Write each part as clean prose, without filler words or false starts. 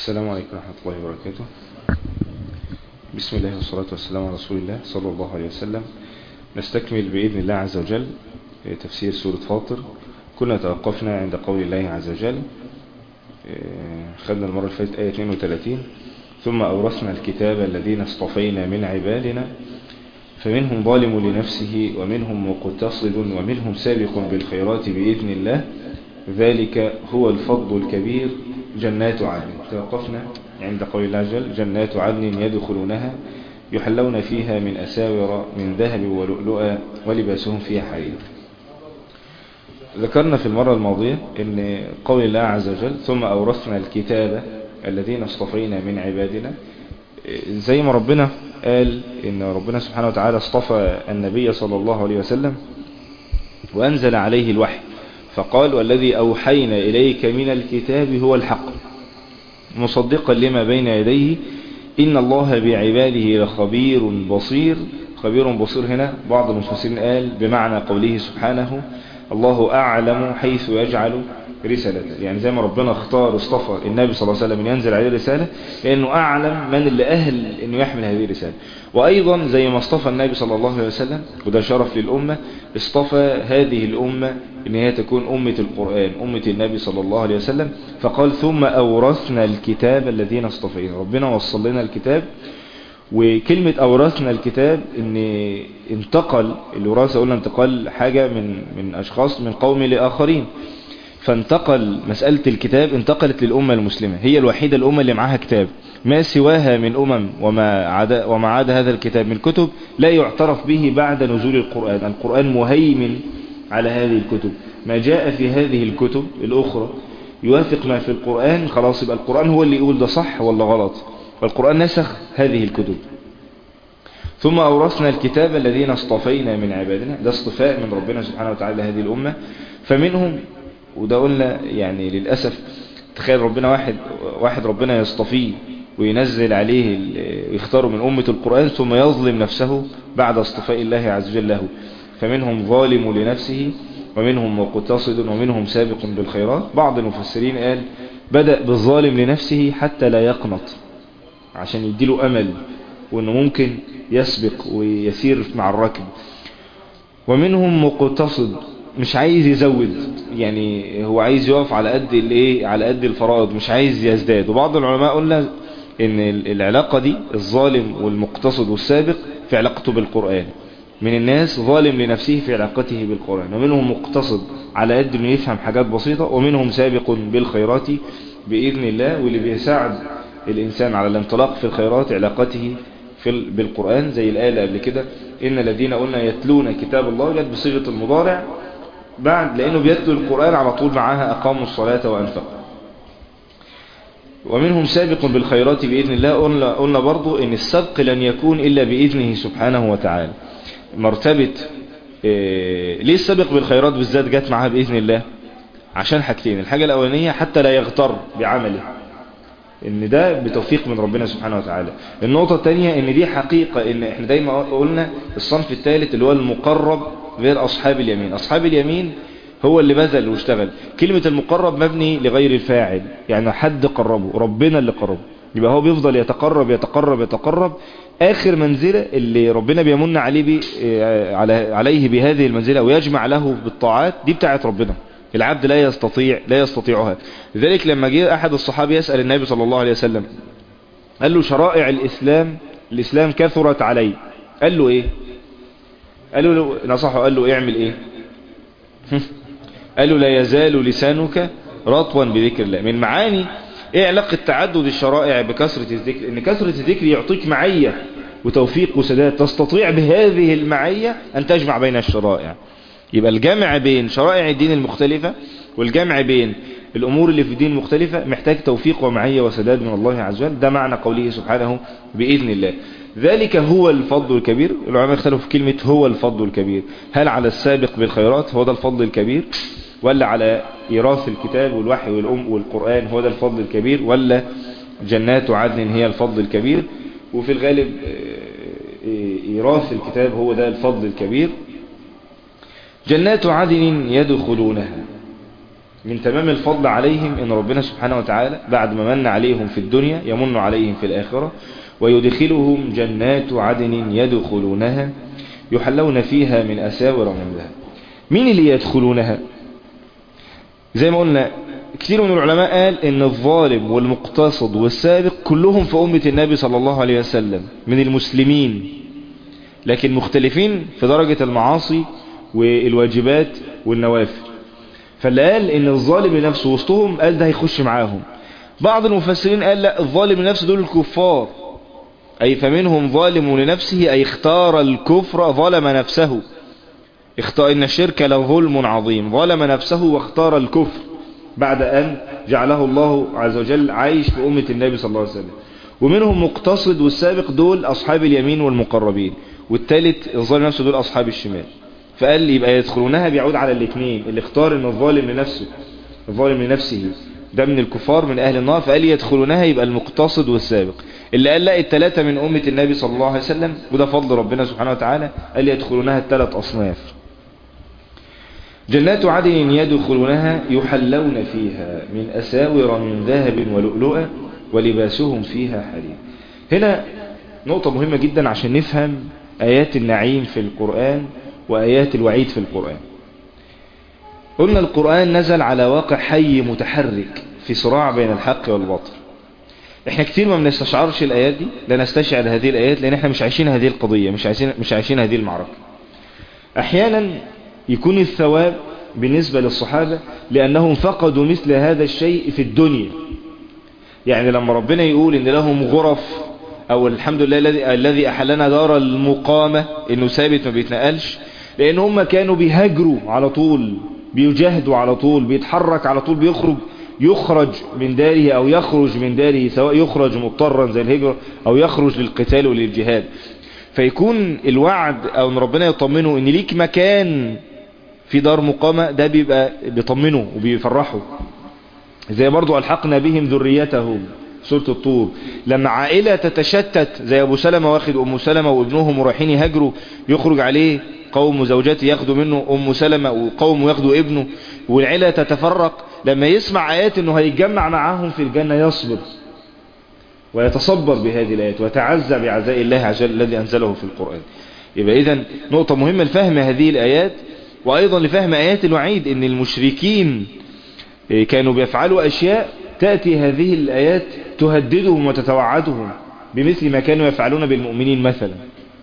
السلام عليكم ورحمة الله وبركاته. بسم الله والصلاة والسلام على رسول الله صلى الله عليه وسلم. نستكمل بإذن الله عز وجل تفسير سورة فاطر. كنا توقفنا عند قول الله عز وجل، خدنا المرة اللي فاتت آية 32: ثم أورثنا الكتاب الذين اصطفينا من عبادنا فمنهم ظالم لنفسه ومنهم مقتصد ومنهم سابق بالخيرات بإذن الله ذلك هو الفضل الكبير جنات عدن. توقفنا عند قول الله عز وجل: جنات عدن يدخلونها يحلون فيها من أساور من ذهب ولؤلؤا ولباسهم فيها حرير. ذكرنا في المرة الماضية ان قول الله عز وجل ثم أورثنا الكتاب الذين اصطفينا من عبادنا، زي ما ربنا قال ان ربنا سبحانه وتعالى اصطفى النبي صلى الله عليه وسلم وأنزل عليه الوحي، فقال: والذي أوحينا إليك من الكتاب هو الحق مصدقا لما بين يديه إن الله بعباده لخبير بصير. خبير بصير هنا بعض المفسرين قال بمعنى قوله سبحانه: الله أعلم حيث يجعل رسالته، يعني زي ما ربنا اصطفى النبي صلى الله عليه وسلم ينزل عليه الرسالة لأنه أعلم من اللي أهل أنه يحمل هذه الرسالة. وأيضا زي ما اصطفى النبي صلى الله عليه وسلم وده شرف للأمة، اصطفى هذه الأمة أن هي تكون أمة القرآن، أمة النبي صلى الله عليه وسلم، فقال: ثم أورثنا الكتاب الذين اصطفينا. ربنا وصل لنا الكتاب. وكلمة أورثنا الكتاب ان انتقل الوراثة، قلنا انتقال حاجة من أشخاص من قوم لآخرين، فانتقل مسألة الكتاب انتقلت للأمة المسلمة، هي الوحيدة الأمة اللي معها كتاب. ما سواها من وما عدا هذا الكتاب من كتب لا يعترف به بعد نزول القرآن. القرآن مهيمن على هذه الكتب، ما جاء في هذه الكتب الأخرى يوافق ما في القرآن، خلاص يبقى القرآن هو اللي يقول ده صح ولا غلط، والقرآن نسخ هذه الكتب. ثم أورثنا الكتاب الذين اصطفينا من عبادنا، ده اصطفاء من ربنا سبحانه وتعالى هذه الأمة. فمنهم، وده قلنا يعني للأسف، تخيل ربنا واحد ربنا يصطفيه وينزل عليه يختاره من أمة القرآن ثم يظلم نفسه بعد اصطفاء الله عز وجل له. فمنهم ظالم لنفسه ومنهم مقتصد ومنهم سابق بالخيرات. بعض المفسرين قال بدأ بالظالم لنفسه حتى لا يقنط، عشان يديله أمل وأنه ممكن يسبق ويسير مع الركب. ومنهم مقتصد، مش عايز يزود، يعني هو عايز يقف على قد الفرائض، مش عايز يزداد. وبعض العلماء قلنا ان العلاقة دي الظالم والمقتصد والسابق في علاقته بالقرآن. من الناس ظالم لنفسه في علاقته بالقرآن، ومنهم مقتصد على قد انه يفهم حاجات بسيطة، ومنهم سابق بالخيرات بإذن الله. واللي بيساعد الإنسان على الانطلاق في الخيرات علاقته بالقرآن، زي الآية اللي قبل كده: إن الذين قلنا يتلون كتاب الله، جت بصيغة المضارع بعد، لأنه بيتلو القرآن على طول معاها أقاموا الصلاة وأنفقوا. ومنهم سابق بالخيرات بإذن الله. قلنا برضو إن السبق لن يكون إلا بإذنه سبحانه وتعالى. مرتبة ليه السابق بالخيرات بالذات جت معاها بإذن الله؟ عشان حاجتين: الحاجة الأولانية حتى لا يغتر بعمله، ان ده بتوفيق من ربنا سبحانه وتعالى. النقطة الثانية ان دي حقيقة، ان احنا دايما قلنا الصنف الثالث اللي هو المقرب غير اصحاب اليمين. اصحاب اليمين هو اللي بذل واشتغل. كلمة المقرب مبني لغير الفاعل، يعني حد قربه، ربنا اللي قربه، يبقى هو بيفضل يتقرب يتقرب يتقرب. اخر منزلة اللي ربنا بيمن عليه بهذه المنزلة ويجمع له بالطاعات، دي بتاعت ربنا، العبد لا يستطيعها. لذلك لما جاء أحد الصحابة يسأل النبي صلى الله عليه وسلم، قال له: شرائع الإسلام كثرت علي. قال له إيه؟ قال له نصحه، قال له اعمل إيه؟ قال له: لا يزال لسانك رطوا بذكر الله. من معاني إيه علاقة تعدد الشرائع بكثرة الذكر؟ إن كثرة الذكر يعطيك معية وتوفيق وسداد، تستطيع بهذه المعية أن تجمع بين الشرائع. يبقى الجمع بين شرائع الدين المختلفة والجمع بين الأمور اللي في الدين المختلفة محتاج توفيق ومعية وسداد من الله عز وجل. ده معنى قوله سبحانه بإذن الله ذلك هو الفضل الكبير. العلماء اختلفوا في كلمة هو الفضل الكبير، هل على السابق بالخيرات هو ده الفضل الكبير، ولا على إيراث الكتاب والوحي والقرآن هو ده الفضل الكبير، ولا جنات عدن هي الفضل الكبير؟ وفي الغالب إيراث الكتاب هو ده الفضل الكبير. جنات عدن يدخلونها، من تمام الفضل عليهم ان ربنا سبحانه وتعالى بعد ما من عليهم في الدنيا يمن عليهم في الآخرة، ويدخلهم جنات عدن يدخلونها يحلون فيها من أساور من ذهب. مين اللي يدخلونها؟ زي ما قلنا كثير من العلماء قال ان الظالم والمقتصد والسابق كلهم في أمة النبي صلى الله عليه وسلم من المسلمين، لكن مختلفين في درجة المعاصي والواجبات والنوافل. فاللي قال ان الظالم لنفسه وسطهم قال ده هيخش معاهم. بعض المفسرين قال لا، الظالم لنفسه دول الكفار، أي فمنهم ظالم لنفسه أي اختار الكفر ظلم نفسه، إن الشرك لظلم عظيم، ظلم نفسه واختار الكفر بعد أن جعله الله عز وجل عايش في أمة النبي صلى الله عليه وسلم. ومنهم مقتصد والسابق دول أصحاب اليمين والمقربين، والثالث الظالم نفسه دول أصحاب الشمال. فقال لي يبقى يدخلونها بيعود على الاثنين، اللي اختار ان الظالم لنفسه الظالم لنفسه ده من الكفار من أهل النار، فقال يدخلونها يبقى المقتصد والسابق. اللي قال لا، الثلاثة من أمة النبي صلى الله عليه وسلم، وده فضل ربنا سبحانه وتعالى، قال يدخلونها الثلاث أصناف. جنات عدن يدخلونها يحلون فيها من أساور من ذهب ولؤلؤا ولباسهم فيها حرير. هنا نقطة مهمة جدا عشان نفهم آيات النعيم في القرآن وآيات الوعيد في القرآن. قلنا القرآن نزل على واقع حي متحرك في صراع بين الحق والباطل. احنا كتير ما بنستشعرش الآيات دي، لا نستشعر هذه الآيات لأن احنا مش عايشين هذه القضية، مش عايشين هذه المعركة. أحيانا يكون الثواب بالنسبة للصحابة لأنهم فقدوا مثل هذا الشيء في الدنيا. يعني لما ربنا يقول إن لهم غرف، أو الحمد لله الذي أحلنا دار المقامة، إنه ثابت ما بيتنقلش، لأن هم كانوا بيهاجروا على طول، بيجاهدوا على طول، بيتحرك على طول، يخرج من داره أو يخرج من داره، سواء يخرج مضطرا زي الهجرة أو يخرج للقتال وللجهاد. فيكون الوعد أو أن ربنا يطمنه إن ليك مكان في دار مقامة، ده بيطمنه وبيفرحه. زي برضو ألحقنا بهم ذريتهم سورة الطور، لما عائلة تتشتت زي أبو سلمة واخد أم سلمة وابنهم ورايحين يهاجروا، يخرج عليه قوم زوجاتي ياخدوا منه أم سلمة وقوم ياخدوا ابنه، والعائلة تتفرق. لما يسمع آيات أنه هيتجمع معاهم في الجنة يصبر ويتصبر بهذه الآيات ويتعزى بعزاء الله عز وجل الذي أنزله في القرآن. يبقى إذن نقطة مهمة لفهم هذه الآيات، وأيضا لفهم آيات الوعيد، إن المشركين كانوا بيفعلوا أشياء تأتي هذه الآيات تهددهم وتتوعدهم بمثل ما كانوا يفعلون بالمؤمنين مثلا.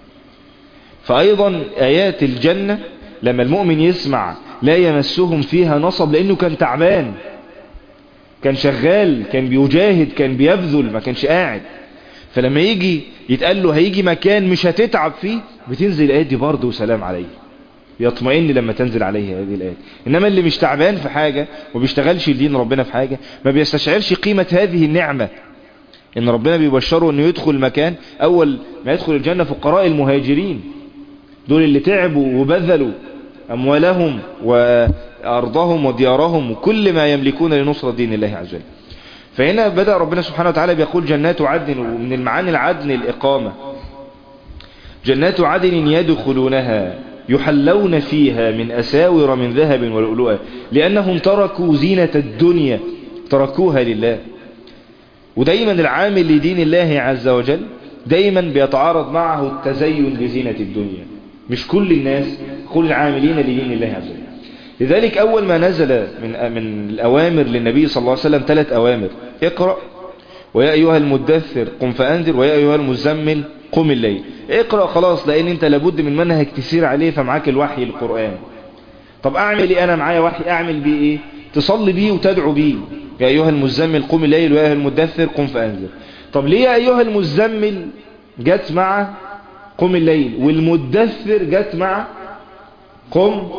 فأيضا آيات الجنة لما المؤمن يسمع لا يمسهم فيها نصب، لأنه كان تعبان، كان شغال، كان بيجاهد، كان بيبذل، ما كانش قاعد. فلما يجي يتقال له هيجي مكان مش هتتعب فيه، بتنزل الآيات دي برضه وسلام عليه، يطمئن لما تنزل عليه هذه الآيات. إنما اللي مش تعبان في حاجة وبيشتغلش لدين ربنا في حاجة، ما بيستشعرش قيمة هذه النعمة، إن ربنا بيبشره إنه يدخل مكان. أول ما يدخل الجنة فقراء المهاجرين، دول اللي تعبوا وبذلوا أموالهم وأرضهم وديارهم وكل ما يملكون لنصرة دين الله عز وجل. فهنا بدأ ربنا سبحانه وتعالى بيقول جنات عدن، ومن المعاني العدن الإقامة. جنات عدن يدخلونها يحلون فيها من أساور من ذهب ولؤلؤا، لأنهم تركوا زينة الدنيا، تركوها لله. ودايما العامل لدين الله عز وجل دايما بيتعارض معه التزين بزينة الدنيا. مش كل الناس، كل العاملين لدين الله عز وجل. لذلك أول ما نزل من الأوامر للنبي صلى الله عليه وسلم 3 أوامر: اقرأ، ويا أيها المدثر قم فأنذر، ويا أيها المزمل قم الليل. اقرأ خلاص، لأن انت لابد من منهج تسير عليه، فمعاك الوحي القرآن. طب أعمل إيه؟ أنا معايا وحي، أعمل بيه إيه؟ تصلي بيه وتدعو بيه، يا أيها المزمل قم الليل ويا أيها المدثر قم فأنذر. طب ليه يا أيها المزمل جت مع قم الليل والمدثر جت مع قم؟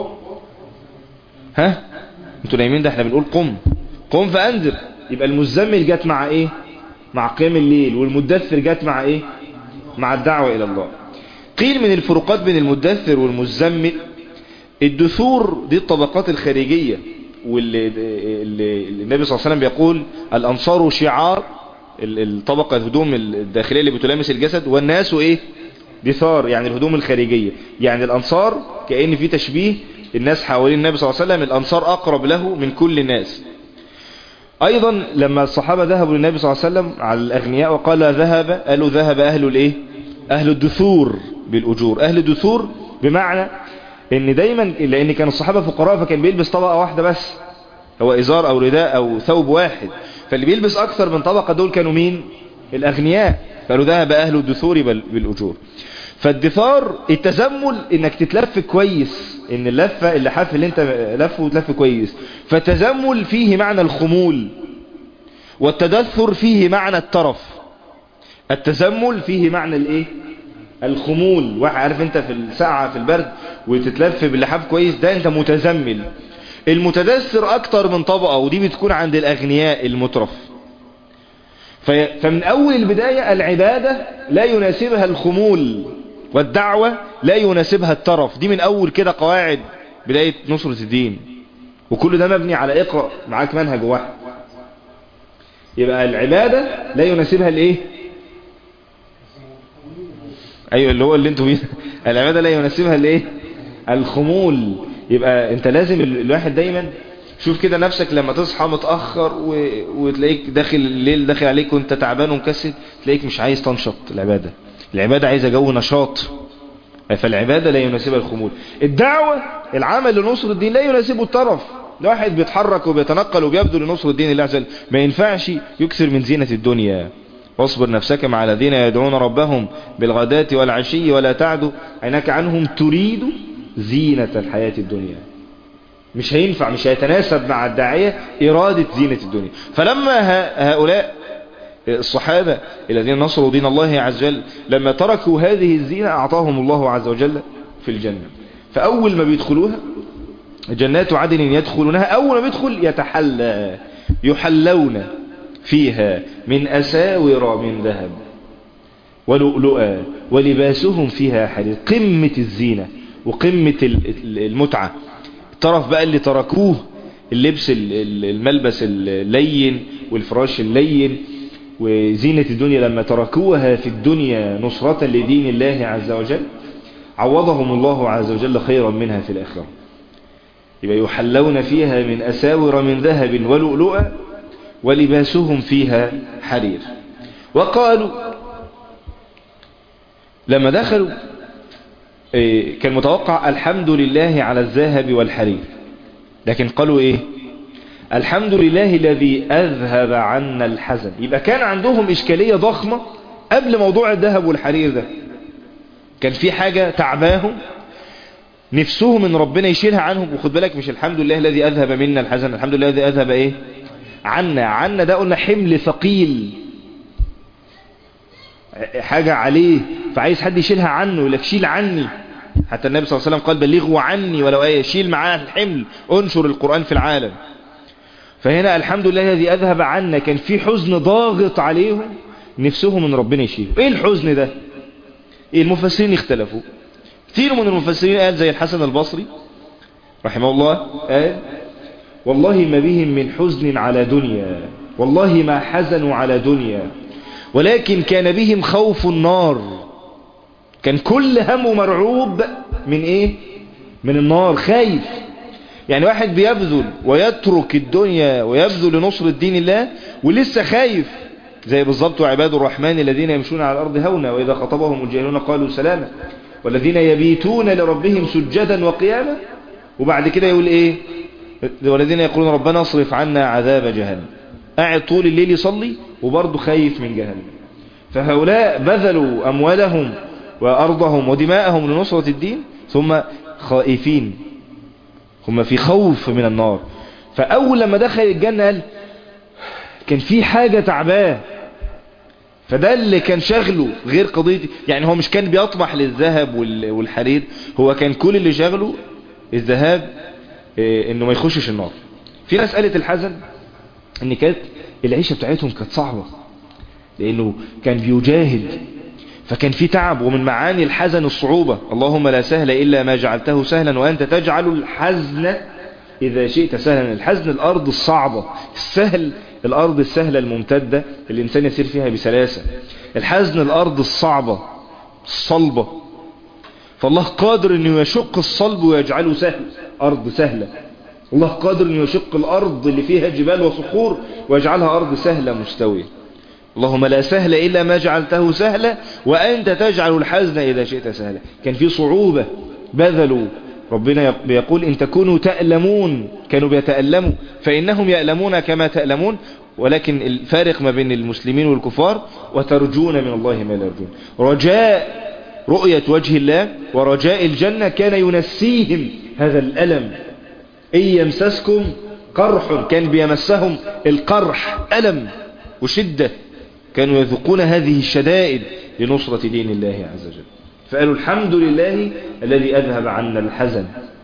انتوا نايمين؟ ده احنا بنقول قم فأنذر. يبقى المزمل جت مع ايه؟ مع قيام الليل، والمدثر جت مع ايه؟ مع الدعوة الى الله. قيل من الفروقات بين المدثر والمزمل، الدثور دي الطبقات الخارجية، واللي النبي صلى الله عليه وسلم بيقول الأنصار شعار، الطبقة الهدوم الداخلية اللي بتلامس الجسد، والناس ايه؟ دثار، يعني الهدوم الخارجية. يعني الأنصار كأن في تشبيه الناس حوالين النبي صلى الله عليه وسلم الأنصار أقرب له من كل الناس. أيضا لما الصحابة ذهبوا للنبي صلى الله عليه وسلم على الأغنياء وقال قالوا ذهب أهل الإيه؟ أهل الدثور بالأجور. أهل الدثور بمعنى ان دايما لان كان الصحابة فقراء فكان بيلبس طبقة واحدة بس، هو ازار او رداء او ثوب واحد، فاللي بيلبس اكثر من طبقة دول كانوا مين؟ الاغنياء. قالوا ذهب اهل الدثور بالاجور. فالدثار التزمل انك تتلف كويس، ان اللفة اللحاف اللي انت لفه تلف كويس. فالتزمل فيه معنى الخمول، والتدثر فيه معنى الترف. التزمل فيه معنى الايه؟ الخمول. واحد عارف انت في الساعة في البرد وتتلف باللحاف كويس، ده انت متزمل. المتدثر اكتر من طبقة، ودي بتكون عند الاغنياء المترف. فمن اول البداية العبادة لا يناسبها الخمول، والدعوة لا يناسبها الترف. دي من اول كده قواعد بداية نصرة الدين، وكل ده مبني على اقرأ معاك منهج واحد. يبقى العبادة لا يناسبها الايه؟ ايوه اللي هو اللي انتوا بيه. العبادة لا يناسبها الايه؟ الخمول. يبقى انت لازم الواحد دايما شوف كده نفسك لما تصحى متأخر وتلاقيك داخل الليل داخل عليك وانت تعبان ومكسل، تلاقيك مش عايز تنشط. العبادة عايزة جو نشاط، فالعبادة لا يناسبها الخمول. الدعوة العمل لنصر الدين لا يناسبه الترف. الواحد بيتحرك وبيتنقل وبيبذل لنصر الدين الله عز وجل، ما ينفعش يكثر من زينة الدنيا. واصبر نفسك مع الذين يدعون ربهم بالغداة والعشي ولا تعد عينك عنهم تريد زينة الحياة الدنيا. مش هينفع، مش هيتناسب مع الداعية إرادة زينة الدنيا. فلما هؤلاء الصحابة الذين نصروا دين الله عز وجل لما تركوا هذه الزينة أعطاهم الله عز وجل في الجنة. فأول ما بيدخلوها جنات عدن يدخلونها، أول ما بيدخل يحلون فيها من أساور من ذهب ولؤلؤا ولباسهم فيها حرير. قمة الزينة وقمة المتعة. الطرف بقى اللي تركوه اللبس الملبس اللين والفراش اللين وزينة الدنيا، لما تركوها في الدنيا نصرة لدين الله عز وجل عوضهم الله عز وجل خيرا منها في الآخرة. يبقى يحلون فيها من أساور من ذهب ولؤلؤا ولباسهم فيها حرير. وقالوا لما دخلوا كان متوقع الحمد لله على الذهب والحرير، لكن قالوا ايه؟ الحمد لله الذي أذهب عنا الحزن. يبقى كان عندهم إشكالية ضخمة قبل موضوع الذهب والحرير ده. كان في حاجة تعباهم نفسهم ان ربنا يشيلها عنهم. وخد بالك مش الحمد لله الذي أذهب منا الحزن، الحمد لله الذي أذهب ايه؟ عنا ده قلنا حمل ثقيل، حاجة عليه فعايز حد يشيلها عنه، يقول لك شيل عني. حتى النبي صلى الله عليه وسلم قال بلغوا عني ولو آية، شيل معاه الحمل، انشر القرآن في العالم. فهنا الحمد لله الذي أذهب عنا، كان في حزن ضاغط عليهم نفسهم ان ربنا يشيله. ايه الحزن ده؟ ايه؟ المفسرين اختلفوا. كثير من المفسرين قال زي الحسن البصري رحمه الله قال والله ما بهم من حزن على دنيا، والله ما حزنوا على دنيا، ولكن كان بهم خوف النار. كان كل همه مرعوب من ايه؟ من النار، خايف. يعني واحد بيبذل ويترك الدنيا ويبذل لنصر الدين الله ولسه خايف، زي بالضبط عباد الرحمن الذين يمشون على الأرض هونا وإذا خطبهم الجاهلون قالوا سلاما والذين يبيتون لربهم سجدا وقياما. وبعد كده يقول ايه؟ والذين يقولون ربنا اصرف عنا عذاب جهنم. قاعد طول الليل يصلي وبرضه خايف من جهنم. فهؤلاء بذلوا أموالهم وأرضهم ودماءهم لنصرة الدين ثم خائفين، هم في خوف من النار. فأول لما دخل الجنة قال كان في حاجة تعباه، فده اللي كان شغله غير قضية. يعني هو مش كان بيطمح للذهب والحرير، هو كان كل اللي شغله الذهاب انه ما يخشش النار. في ناس قالت الحزن ان كانت العيشة بتاعتهم كانت صعبة لانه كان بيجاهد، فكان في تعب. ومن معاني الحزن الصعوبة، اللهم لا سهل إلا ما جعلته سهلا وأنت تجعل الحزن إذا شئت سهلا. الحزن الأرض الصعبة، السهل الأرض السهلة الممتدة الإنسان يسير فيها بسلاسة. الحزن الأرض الصعبة الصلبة. فالله قادر انه يشق الصلب ويجعله سهل، ارض سهلة. الله قادر انه يشق الارض اللي فيها جبال وصخور ويجعلها ارض سهلة مستوية. اللهم لا سهل الا ما جعلته سهلا وانت تجعل الحزن اذا شئت سهلا. كان في صعوبة بذلوا، ربنا بيقول إن تكونوا تألمون، كانوا بيتألموا فإنهم يألمون كما تألمون، ولكن الفارق ما بين المسلمين والكفار وترجون من الله ما لا يرجون. رجاء رؤية وجه الله ورجاء الجنة كان ينسيهم هذا الألم. إن يمسسكم قرح، كان بيمسهم القرح، ألم وشدة، كانوا يذوقون هذه الشدائد لنصرة دين الله عز وجل. فقالوا الحمد لله الذي أذهب عنا الحزن.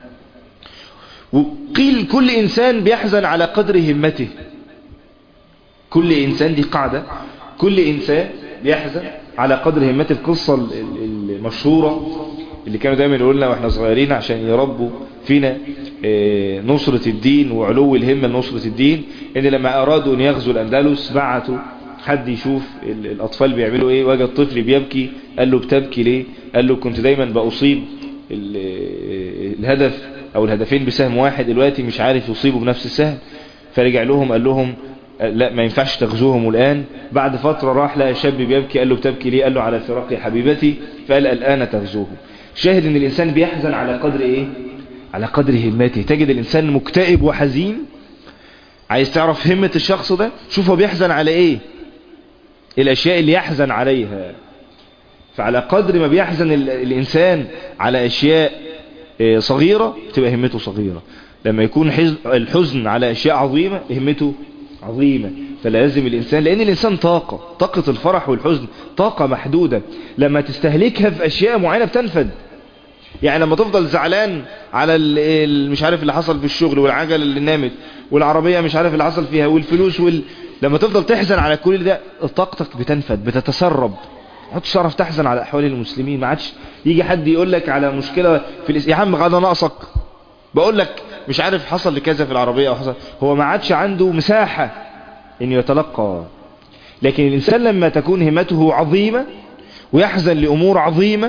وقيل كل إنسان بيحزن على قدر همته. كل إنسان، دي قاعدة، كل إنسان بيحزن على قدر همته. القصة المشهورة اللي كانوا دايما يقولوا لنا واحنا صغيرين عشان يربوا فينا نصرة الدين وعلو الهمة لنصرة الدين، ان لما ارادوا ان يغزوا الاندلس بعتوا حد يشوف الاطفال بيعملوا ايه. وجد طفل بيبكي، قال له بتبكي ليه؟ قال له كنت دايما بأصيب الهدف او الهدفين بسهم واحد، دلوقتي مش عارف يصيبه بنفس السهم. فرجع لهم قال لهم لا ما ينفعش تغزوهم الآن. بعد فترة راح لقى شاب بيبكي، قال له بتبكي ليه؟ قال له على فراق حبيبتي. فقال الآن تغزوه. شاهد ان الإنسان بيحزن على قدر ايه؟ على قدر همته. تجد الإنسان مكتئب وحزين. عايز تعرف همة الشخص ده؟ شوف هو بيحزن على ايه، الأشياء اللي يحزن عليها. فعلى قدر ما بيحزن الإنسان على أشياء صغيرة تبقى همته صغيرة. لما يكون الحزن على أشياء عظيمة همته عظيمة. فلازم الإنسان، لأن الإنسان طاقة الفرح والحزن طاقة محدودة، لما تستهلكها في أشياء معينة بتنفد. يعني لما تفضل زعلان على مش عارف اللي حصل في الشغل والعجل اللي نامت والعربية مش عارف اللي حصل فيها والفلوس لما تفضل تحزن على كل ده طاقتك بتنفد، بتتسرب. ما عادش تعرف تحزن على أحوال المسلمين. ما عادش يجي حد يقول لك على مشكلة في يا عم غدا ناقصك، بقول لك مش عارف حصل لكذا في العربية أو حصل، هو ما عادش عنده مساحة إن يتلقى. لكن الإنسان لما تكون همته عظيمة ويحزن لأمور عظيمة،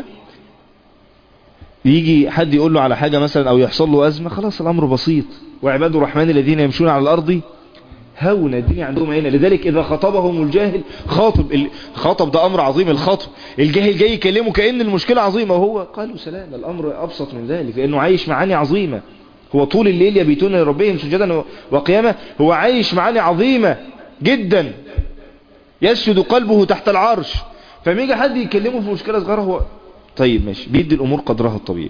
يجي حد يقول له على حاجة مثلا أو يحصل له أزمة، خلاص الأمر بسيط. وعباد الرحمن الذين يمشون على الأرض هونا، الدنيا عندهم هنا. لذلك إذا خطبهم الجاهل خاطب ده أمر عظيم. الخطب الجاهل جاي يكلمه كأن المشكلة عظيمة، وهو قالوا سلام، الأمر أبسط من ذلك، لأنه عايش معاني عظيمة. هو طول الليل يبيتون لربهم سجدا وقياما، هو عايش معاني عظيمة جدا، يسجد قلبه تحت العرش. فميجي حد يكلمه في مشكلة صغيرة، هو طيب ماشي، بيدي الأمور قدرها الطبيعي.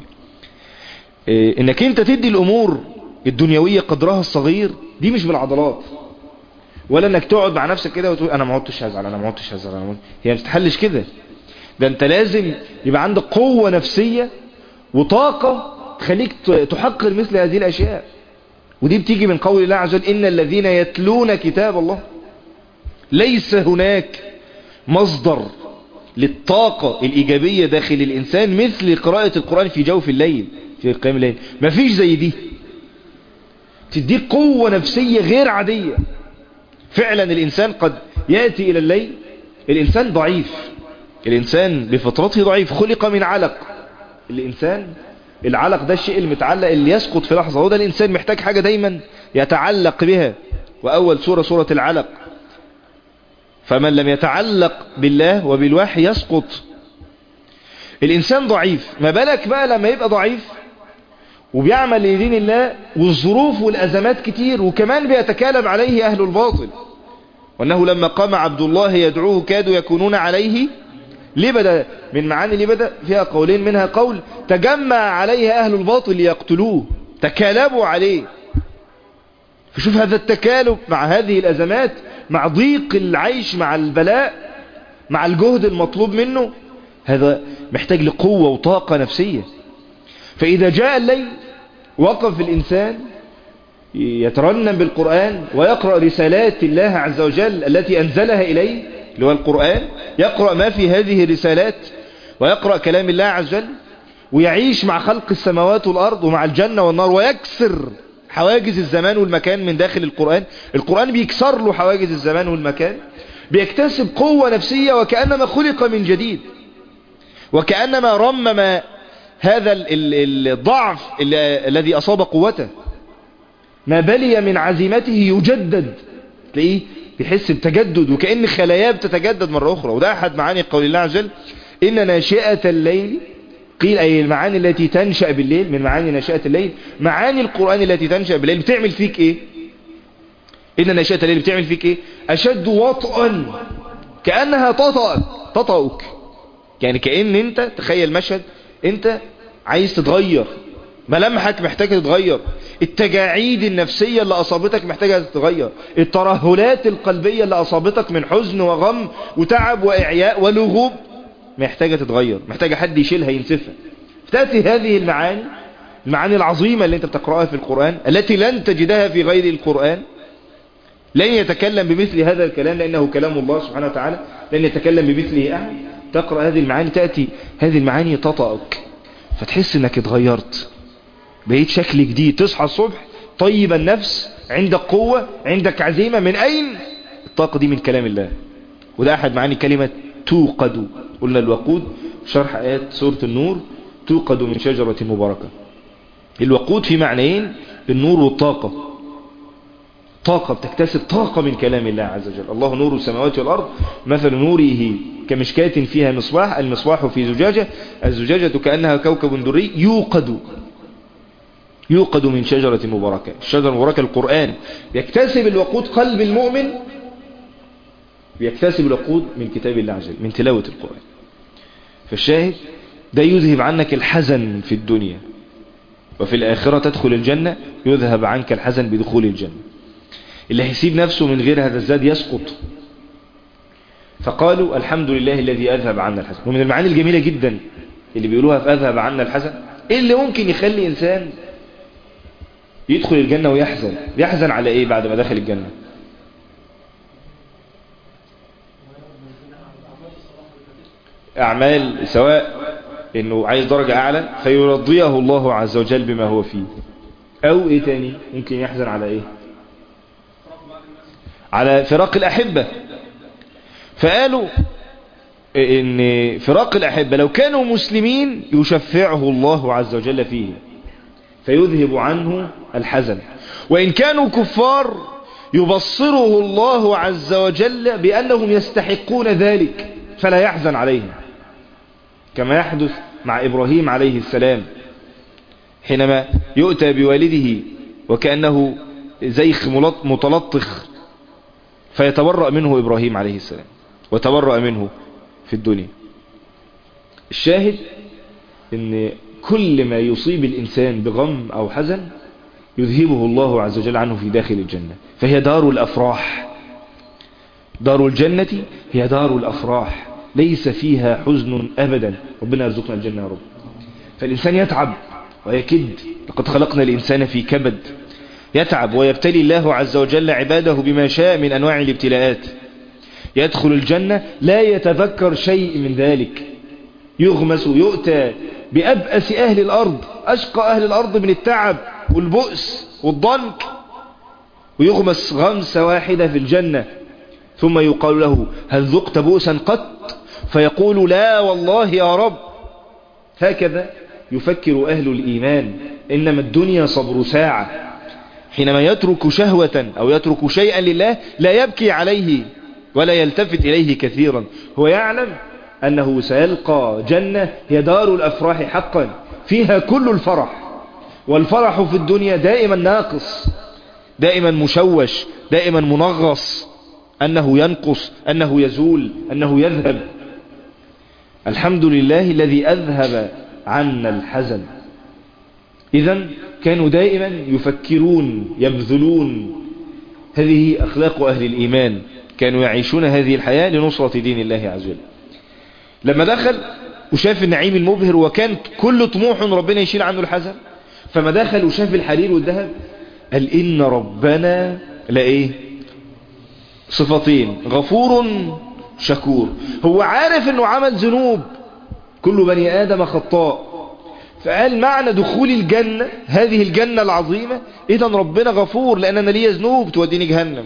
إنك أنت تدي الأمور الدنيوية قدرها الصغير، دي مش بالعضلات، ولا انك تقعد مع نفسك كده وتقول انا ما عدتش هزعل، انا ما عدتش هزعل. هي ما بتتحلش كده. ده انت لازم يبقى عندك قوة نفسية وطاقة تخليك تحقر مثل هذه الاشياء. ودي بتيجي من قول الله عز وجل ان الذين يتلون كتاب الله. ليس هناك مصدر للطاقة الإيجابية داخل الإنسان مثل قراءة القرآن في جوف الليل، في قيام الليل. مفيش زي دي، تديك قوة نفسية غير عادية. فعلا الإنسان قد يأتي إلى الليل، الإنسان ضعيف، الإنسان بفطرته ضعيف، خلق من علق. الإنسان العلق ده الشيء المتعلق اللي يسقط في لحظة، هو ده الإنسان محتاج حاجة دايما يتعلق بها. وأول سورة العلق. فمن لم يتعلق بالله وبالوحي يسقط. الإنسان ضعيف، ما بالك بقى لما يبقى ضعيف وبيعمل لدين الله والظروف والأزمات كتير، وكمان بيتكالب عليه أهل الباطل. وأنه لما قام عبد الله يدعوه كادوا يكونون عليه لبدا. من معاني لبدا فيها قولين، منها قول تجمع عليه أهل الباطل ليقتلوه، تكالبوا عليه. فشوف هذا التكالب مع هذه الأزمات، مع ضيق العيش، مع البلاء، مع الجهد المطلوب منه، هذا محتاج لقوة وطاقة نفسية. فإذا جاء الليل وقف الإنسان يترنم بالقرآن ويقرأ رسالات الله عز وجل التي أنزلها إليه اللي هو القرآن، يقرأ ما في هذه الرسالات ويقرأ كلام الله عز وجل، ويعيش مع خلق السماوات والأرض ومع الجنة والنار، ويكسر حواجز الزمان والمكان من داخل القرآن. القرآن بيكسر له حواجز الزمان والمكان، بيكتسب قوة نفسية وكأنما خلق من جديد، وكأنما رمم هذا الضعف الذي أصاب قوته، ما بلي من عزيمته يجدد، تلاقيه بيحس بتجدد وكأن خلاياه بتتجدد مرة أخرى. وده أحد معاني قول الله عز وجل إن ناشئة الليل، قيل أي المعاني التي تنشأ بالليل، من معاني ناشئة الليل معاني القرآن التي تنشأ بالليل بتعمل فيك إيه؟ إن ناشئة الليل بتعمل فيك إيه؟ أشد وطئا، كأنها تطأك، يعني كأن أنت تخيل مشهد أنت عايز تتغير، ملامحك محتاجة تتغير، التجاعيد النفسية اللي أصابتك محتاجة تتغير، الترهلات القلبية اللي أصابتك من حزن وغم وتعب وإعياء ولغوب محتاجة تتغير، محتاجة حد يشيلها ينسفها. فتأتي هذه المعاني العظيمة اللي انت بتقرأها في القرآن التي لن تجدها في غير القرآن، لن يتكلم بمثل هذا الكلام لأنه كلام الله سبحانه وتعالى، لن يتكلم بمثله أحد. تقرأ هذه المعاني، تأتي هذه المعاني تطأك، فتحس انك اتغيرت، بقيت شكل جديد، تصحى الصبح طيب النفس، عندك قوة، عندك عزيمة. من أين الطاقة دي؟ من كلام الله. وده أحد معاني كلمة توقد. قلنا الوقود شرح آيات سورة النور، توقد من شجرة مباركة. الوقود في معنيين، النور والطاقة، طاقة بتكتسب طاقة من كلام الله عز وجل. الله نور السماوات والأرض مثل نوره كمشكاة فيها مصباح، المصباح في زجاجة، الزجاجة كأنها كوكب دري يوقد من شجرة مباركة. الشجرة المباركة القرآن. يكتسب الوقود قلب المؤمن، يكتسب الوقود من كتاب الله عز وجل، من تلاوة القرآن. فالشاهد ده يذهب عنك الحزن في الدنيا، وفي الآخرة تدخل الجنة يذهب عنك الحزن بدخول الجنة. اللي هيسيب نفسه من غير هذا الزاد يسقط. فقالوا الحمد لله الذي أذهب عنا الحزن. ومن المعاني الجميلة جدا اللي بيقولوها في أذهب عنا الحزن، إيه اللي ممكن يخلي إنسان يدخل الجنة ويحزن؟ يحزن على إيه بعد ما دخل الجنة؟ أعمال، سواء إنه عايز درجة أعلى فيرضيه الله عز وجل بما هو فيه، أو إيه تاني ممكن يحزن على إيه؟ على فراق الأحبة. فقالوا إن فراق الأحبة لو كانوا مسلمين يشفعه الله عز وجل فيه فيذهب عنه الحزن، وإن كانوا كفار يبصره الله عز وجل بأنهم يستحقون ذلك فلا يحزن عليهم، كما يحدث مع إبراهيم عليه السلام حينما يؤتى بوالده وكأنه زيخ متلطخ فيتبرأ منه إبراهيم عليه السلام، وتبرأ منه في الدنيا. الشاهد ان كل ما يصيب الإنسان بغم أو حزن يذهبه الله عز وجل عنه في داخل الجنة، فهي دار الأفراح. دار الجنة هي دار الأفراح، ليس فيها حزن أبدا. ربنا يرزقنا الجنة يا رب. فالإنسان يتعب ويكد، لقد خلقنا الإنسان في كبد، يتعب ويبتلي الله عز وجل عباده بما شاء من أنواع الابتلاءات. يدخل الجنة لا يتذكر شيء من ذلك، يغمس ويؤتى بأبأس أهل الأرض، أشقى أهل الأرض من التعب والبؤس والضنك، ويغمس غمسة واحدة في الجنة، ثم يقال له هل ذقت بؤسا قط؟ فيقول لا والله يا رب. هكذا يفكر أهل الإيمان، إنما الدنيا صبر ساعة. حينما يترك شهوة أو يترك شيئا لله لا يبكي عليه ولا يلتفت إليه كثيرا، هو يعلم أنه سيلقى جنة هي دار الأفراح حقا، فيها كل الفرح. والفرح في الدنيا دائما ناقص، دائما مشوش، دائما منغص، أنه ينقص، أنه يزول، أنه يذهب. الحمد لله الذي أذهب عنا الحزن. إذن كانوا دائما يفكرون، يبذلون. هذه أخلاق أهل الإيمان، كانوا يعيشون هذه الحياة لنصرة دين الله عز وجل. لما دخل وشاف النعيم المبهر وكان كل طموح ربنا يشيل عنه الحزن، فما دخل وشاف الحرير والذهب قال إن ربنا لإيه؟ صفتين، غفور شكور. هو عارف أنه عمل ذنوب، كل بني آدم خطاء، فقال معنى دخول الجنة، هذه الجنة العظيمة، إذن ربنا غفور لأن أنا لي ذنوب توديني جهنم.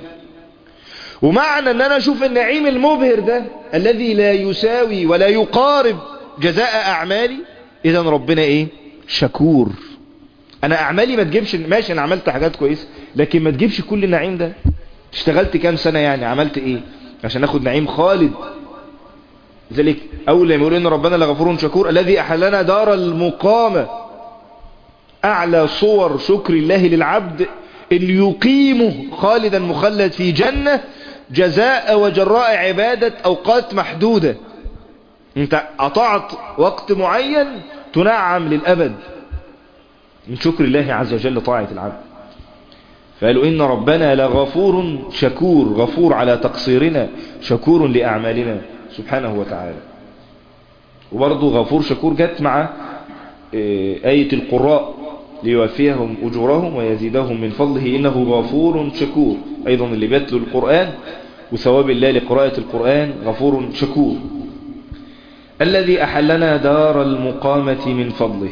ومعنى أن أنا أشوف النعيم المبهر ده الذي لا يساوي ولا يقارب جزاء أعمالي، اذا ربنا ايه؟ شكور. انا اعمالي ما تجيبش، ماشي انا عملت حاجات كويسة لكن ما تجيبش كل النعيم ده. اشتغلت كام سنة يعني، عملت ايه عشان اخد نعيم خالد؟ لذلك اول ما يقول ان ربنا لغفور شكور الذي احلنا دار المقامة، اعلى صور شكر الله للعبد ان يقيمه خالدا مخلد في جنة جزاء وجراء عبادة اوقات محدودة. انت اطعت وقت معين تنعم للابد من شكر الله عز وجل طاعة العبد. فقالوا إن ربنا لغفور شكور، غفور على تقصيرنا، شكور لأعمالنا سبحانه وتعالى. وبرضه غفور شكور جت مع آية القراء ليوفيهم أجورهم ويزيدهم من فضله إنه غفور شكور. أيضا اللي بيتلو القرآن وثواب الله لقراءة القرآن غفور شكور. الذي أحلنا دار المقامة من فضله،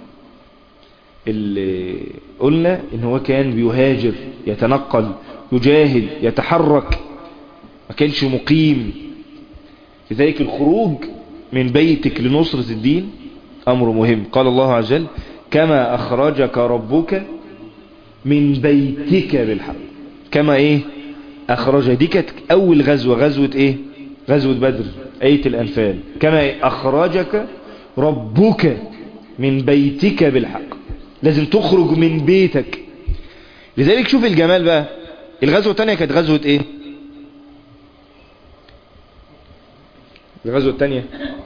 اللي قلنا إن هو كان بيهاجر، يتنقل، يجاهد، يتحرك، ما كانش مقيم. لذلك الخروج من بيتك لنصرة الدين أمر مهم. قال الله عز وجل كما أخرجك ربك من بيتك بالحق. كما إيه؟ أخرج. دي كانت أول غزوة، غزوة إيه؟ غزوة بدر، آية الأنفال. كما أخرجك ربك من بيتك بالحق، لازم تخرج من بيتك. لذلك شوف الجمال بقى. الغزوة الثانية كانت غزوة إيه؟ الغزوة الثانية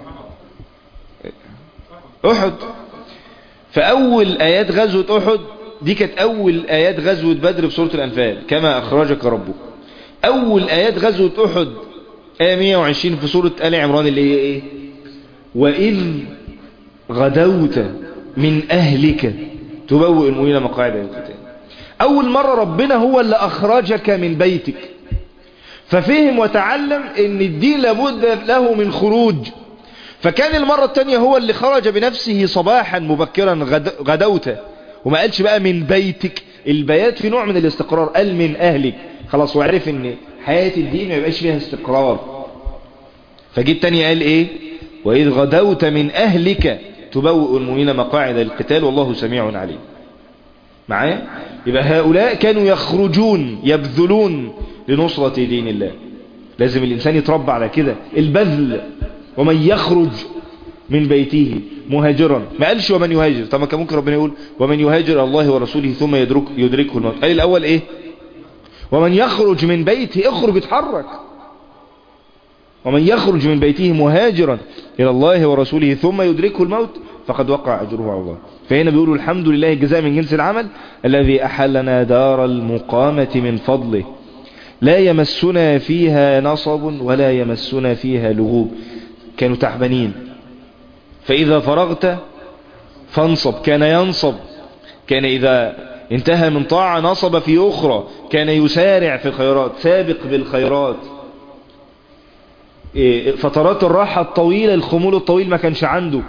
أحد. فأول آيات غزوة أحد دي كانت أول آيات غزوة بدر في سورة الأنفال، كما أخرجك ربك. أول آيات غزوة أحد آية 120 في سورة آل عمران اللي هي إيه؟ وإذ غدوت من أهلك تبوئ المؤمنين مقاعد للقتال. أول مرة ربنا هو اللي أخرجك من بيتك، ففهم وتعلم ان الدين لابد له من خروج. فكان المرة الثانية هو اللي خرج بنفسه صباحا مبكرا غدوت، وما قالش بقى من بيتك. البيات في نوع من الاستقرار، قال من أهلك، خلاص وعرف ان حياة الدين ما يبقاش فيها استقرار. فجيت تاني قال ايه؟ وإذ غدوت من أهلك تبوئ المؤمنين مقاعد للقتال والله سميع عليم. معايا؟ يبقى هؤلاء كانوا يخرجون يبذلون لنصرة دين الله. لازم الإنسان يتربى على كده، البذل. ومن يخرج من بيته مهاجرا، ما قالش ومن يهاجر. طبعا كان ممكن ربنا يقول ومن يهاجر الله ورسوله ثم يدركه الموت. قال الأول ايه؟ ومن يخرج من بيته، اخرج اتحرك. ومن يخرج من بيته مهاجرا إلى الله ورسوله ثم يدركه الموت فقد وقع أجره على الله. فهنا بيقولوا الحمد لله الجزاء من جنس العمل الذي أحلنا دار المقامة من فضله لا يمسنا فيها نصب ولا يمسنا فيها لغوب. كانوا تعبانين، فإذا فرغت فانصب. كان ينصب، كان إذا انتهى من طاعة نصب في أخرى، كان يسارع في الخيرات، سابق بالخيرات. فترات الراحة الطويلة، الخمول الطويل ما كانش عنده.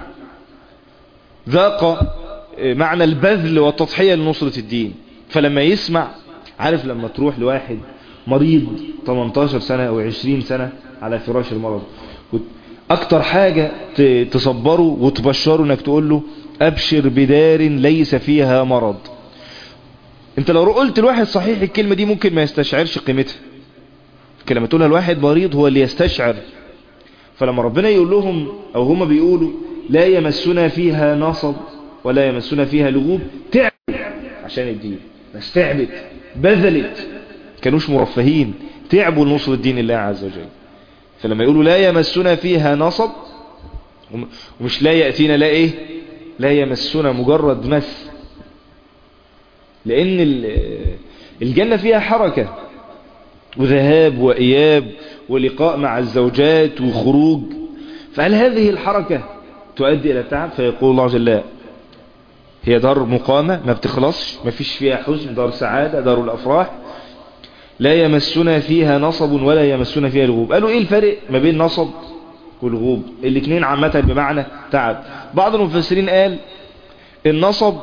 ذاق معنى البذل والتضحية لنصرة الدين. فلما يسمع، عارف لما تروح لواحد مريض 18 سنة أو 20 سنة على فراش المرض، أكتر حاجة تصبره وتبشره انك تقول له أبشر بدار ليس فيها مرض. انت لو قلت لواحد صحيح الكلمة دي ممكن ما يستشعرش قيمتها، لكن لما تقولها لواحد مريض هو اللي يستشعر. فلما ربنا يقول لهم أو هم بيقولوا لا يمسنا فيها نصب ولا يمسنا فيها لغوب، تعبوا عشان الدين، بس تعبت، بذلت، كانوش مرفهين، تعبوا لنصر الدين الله عز وجل. فلما يقولوا لا يمسنا فيها نصب، ومش لا يأتينا لا ايه، لا يمسنا مجرد مس، لأن الجنة فيها حركة وذهاب وإياب ولقاء مع الزوجات وخروج. فهل هذه الحركة تؤدي إلى التعب؟ فيقول الله عز وجل هي دار مقامة ما بتخلصش، ما فيش فيها حزن، دار سعادة، دار الأفراح، لا يمسنا فيها نصب ولا يمسنا فيها لغوب. قالوا ايه الفرق ما بين نصب والغوب؟ الاثنين عامة بمعنى تعب. بعض المفسرين قال النصب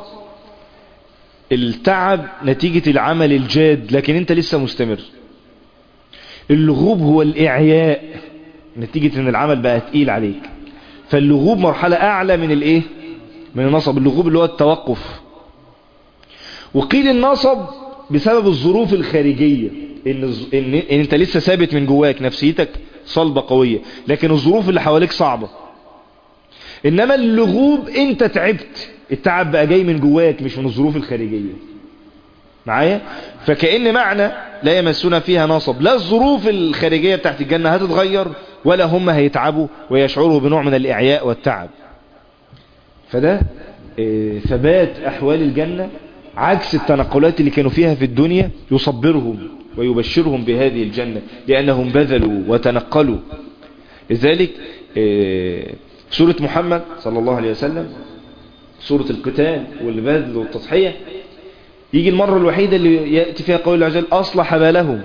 التعب نتيجة العمل الجاد لكن انت لسه مستمر. اللغوب هو الإعياء نتيجة ان العمل بقى تقيل عليك. فاللغوب مرحلة اعلى من الايه، من النصب. اللغوب اللي هو التوقف. وقيل النصب بسبب الظروف الخارجية، إن انت لسه ثابت من جواك، نفسيتك صلبة قوية، لكن الظروف اللي حواليك صعبة. انما اللغوب انت تعبت، التعب بقى جاي من جواك مش من الظروف الخارجية معايا. فكأن معنى لا يمسون فيها نصب، لا الظروف الخارجية بتاعت الجنة هتتغير ولا هم هيتعبوا ويشعروا بنوع من الإعياء والتعب. فده ثبات أحوال الجنة عكس التنقلات اللي كانوا فيها في الدنيا، يصبرهم ويبشرهم بهذه الجنة لأنهم بذلوا وتنقلوا. لذلك سورة محمد صلى الله عليه وسلم، سورة القتال والبذل والتضحية، يجي المرة الوحيدة اللي يأتي فيها قول الله عز وجل أصلح بالهم.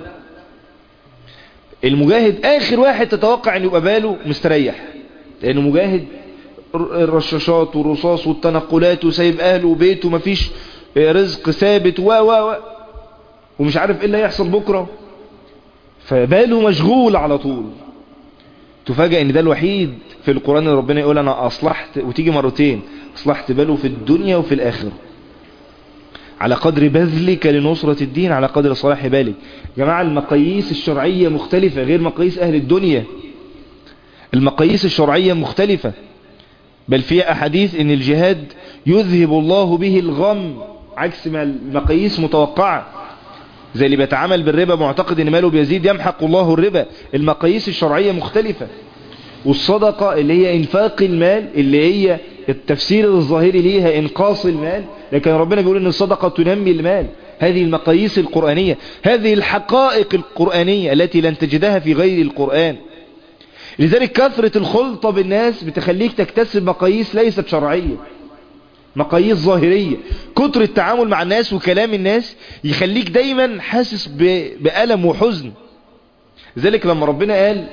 المجاهد آخر واحد تتوقع أن يبقى باله مستريح، لأنه مجاهد الرشاشات والرصاص والتنقلات وسايب أهله وبيته، مفيش رزق ثابت ومش عارف إيه اللي هيحصل بكرة، فباله مشغول على طول. تفاجأ ان ده الوحيد في القرآن اللي ربنا يقول انا اصلحت، وتيجي مرتين، اصلحت باله في الدنيا وفي الاخرة. على قدر بذلك لنصرة الدين على قدر صلاح بالك. جماعة المقاييس الشرعية مختلفة غير مقاييس اهل الدنيا. المقاييس الشرعية مختلفة، بل في احاديث ان الجهاد يذهب الله به الغم، عكس ما المقاييس متوقعة. زي اللي بيتعامل بالربا معتقد ان ماله بيزيد، يمحق الله الربا. المقاييس الشرعية مختلفة. والصدقة اللي هي انفاق المال، اللي هي التفسير الظاهري ليها انقاص المال، لكن ربنا بيقول ان الصدقة تنمي المال. هذه المقاييس القرآنية، هذه الحقائق القرآنية التي لن تجدها في غير القرآن. لذلك كثرة الخلطة بالناس بتخليك تكتسب مقاييس ليست شرعية، مقاييس ظاهرية. كتر التعامل مع الناس وكلام الناس يخليك دايما حاسس بألم وحزن. لذلك لما ربنا قال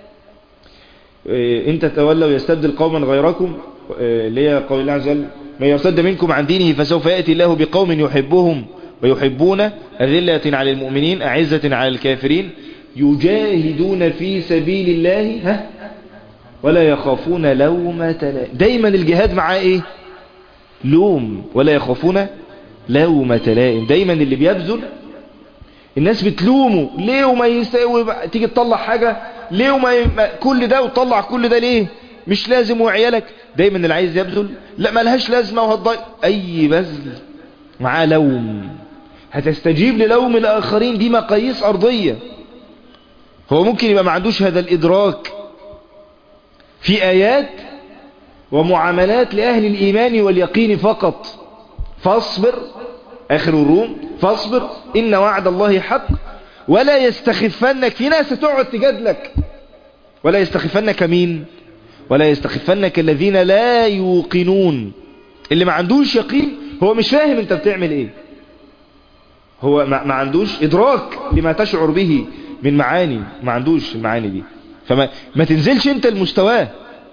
إن تتولوا يستبدل قوما غيركم، اللي هي قول الله عز وجل من يرتد منكم عن دينه فسوف يأتي الله بقوم يحبهم ويحبون أذلة على المؤمنين أعزة على الكافرين يجاهدون في سبيل الله ولا يخافون لومة لائم. دايما الجهاد معاه ايه؟ لوم. ولا يخافون لومة لائم. دايما اللي بيبذل الناس بتلومه ليه وما يستوي، تيجي تطلع حاجة ليه وما كل ده وتطلع كل ده ليه، مش لازم وعيالك. دايما اللي عايز يبذل لا ملهاش لازمة وهتضيع. اي بذل معاه لوم. هتستجيب للوم الآخرين، دي مقاييس أرضية. هو ممكن يبقى ما عندوش هذا الإدراك في آيات ومعاملات لأهل الإيمان واليقين فقط. فاصبر، آخر الروم، فاصبر إن وعد الله حق ولا يستخفنك. في ناس تقعد تجادلك، ولا يستخفنك مين؟ ولا يستخفنك الذين لا يوقنون. اللي ما عندوش يقين، هو مش فاهم انت بتعمل ايه، هو ما عندوش إدراك لما تشعر به من معاني، ما عندوش المعاني دي، فما تنزلش انت المستوى.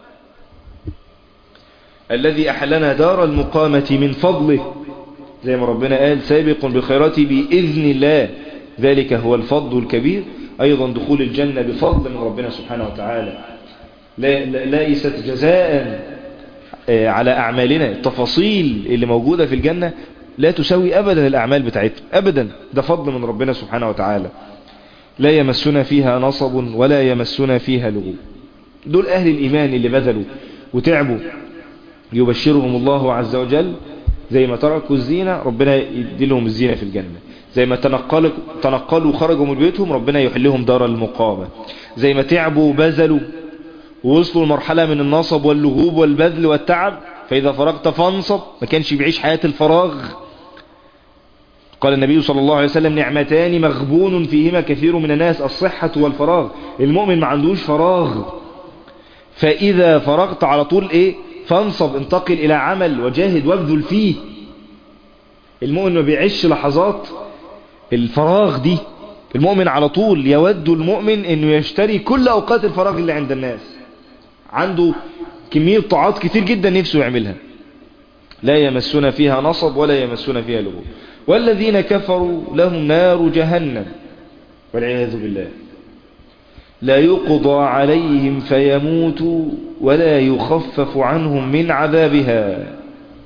الذي أحلنا دار المقامة من فضله، زي ما ربنا قال سابق بالخيرات بإذن الله ذلك هو الفضل الكبير. أيضا دخول الجنة بفضل من ربنا سبحانه وتعالى، ليست جزاء على أعمالنا. التفاصيل اللي موجودة في الجنة لا تساوي أبدا الأعمال بتاعتنا أبدا، ده فضل من ربنا سبحانه وتعالى. لا يمسنا فيها نصب ولا يمسنا فيها لغوب. دول أهل الإيمان اللي بذلوا وتعبوا، يبشرهم الله عز وجل. زي ما تركوا الزينة ربنا يدي لهم الزينة في الجنة، زي ما تنقلوا وخرجوا من بيتهم ربنا يحلهم دار المقامة، زي ما تعبوا وبذلوا ووصلوا لمرحلة من النصب واللغوب والبذل والتعب، فإذا فرغت فانصب. ما كانش بيعيش حياة الفراغ. قال النبي صلى الله عليه وسلم نعمتان مغبون فيهما كثير من الناس الصحة والفراغ. المؤمن ما عندوش فراغ، فإذا فرغت على طول ايه؟ فانصب، انتقل إلى عمل وجاهد وابذل فيه. المؤمن ما بيعيش لحظات الفراغ دي. المؤمن على طول يود المؤمن انه يشتري كل اوقات الفراغ اللي عند الناس، عنده كمية طاعات كتير جدا نفسه يعملها. لا يمسنا فيها نصب ولا يمسنا فيها لغوب. والذين كفروا لهم نار جهنم والعياذ بالله لا يقضى عليهم فيموتوا ولا يخفف عنهم من عذابها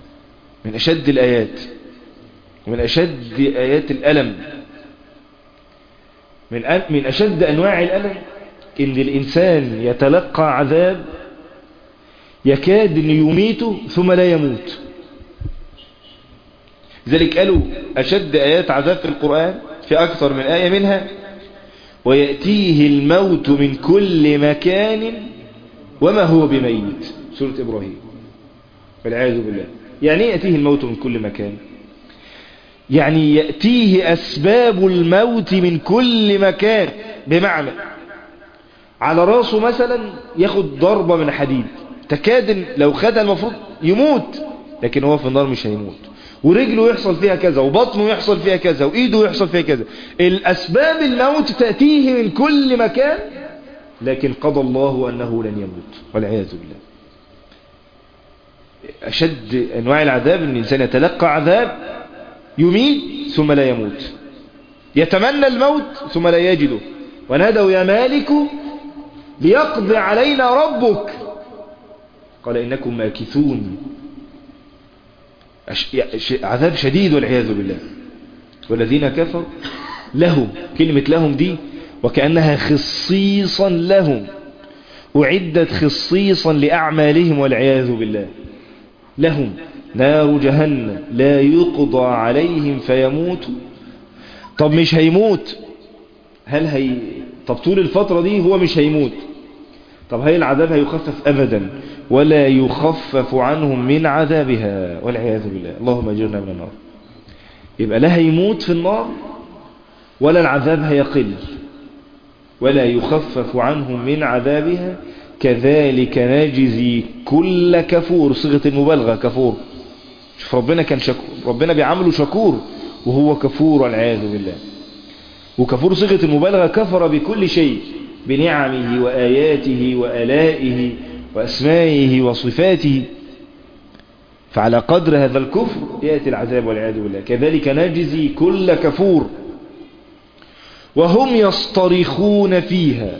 من أشد الآيات ومن أشد آيات الألم، من أشد أنواع الألم إن الإنسان يتلقى عذاب يكاد أن يميته ثم لا يموت. لذلك قالوا أشد آيات عذاب في القرآن في أكثر من آية منها ويأتيه الموت من كل مكان وما هو بميت، سورة إبراهيم والعياذ بالله. يعني يأتيه الموت من كل مكان؟ يعني يأتيه أسباب الموت من كل مكان، بمعنى على راسه مثلا ياخد ضربة من حديد تكاد لو خدها المفروض يموت، لكن هو في النار مش هيموت، ورجله يحصل فيها كذا وبطنه يحصل فيها كذا وإيده يحصل فيها كذا. الأسباب الموت تأتيه من كل مكان، لكن قضى الله أنه لن يموت والعياذ بالله. أشد أنواع العذاب أن الإنسان يتلقى عذاب يميت ثم لا يموت، يتمنى الموت ثم لا يجده، ونادوا يا مالك ليقضي علينا ربك قال إنكم ماكثون. عذاب شديد والعياذ بالله. والذين كفروا لهم، كلمة لهم دي وكأنها خصيصا لهم، أعدت خصيصا لأعمالهم والعياذ بالله. لهم نار جهنم لا يقضى عليهم فيموتوا. طب مش هيموت، طب طول الفترة دي هو مش هيموت، طب هل العذاب هيخفف؟ أبدا، ولا يخفف عنهم من عذابها والعياذ بالله. اللهم اجرنا من النار. يبقى لا هيموت في النار ولا العذاب هيقل، ولا يخفف عنهم من عذابها كذلك نجزي كل كفور، صيغة المبالغة كفور. شوف ربنا كان شكور، ربنا بيعامله شكور وهو كفور والعياذ بالله. وكفور صيغة المبالغة، كفر بكل شيء، بنعمه وآياته وآلائه وأسمائه وصفاته، فعلى قدر هذا الكفر يأتي العذاب والعياذ بالله. كذلك نجزي كل كفور. وهم يصطرخون فيها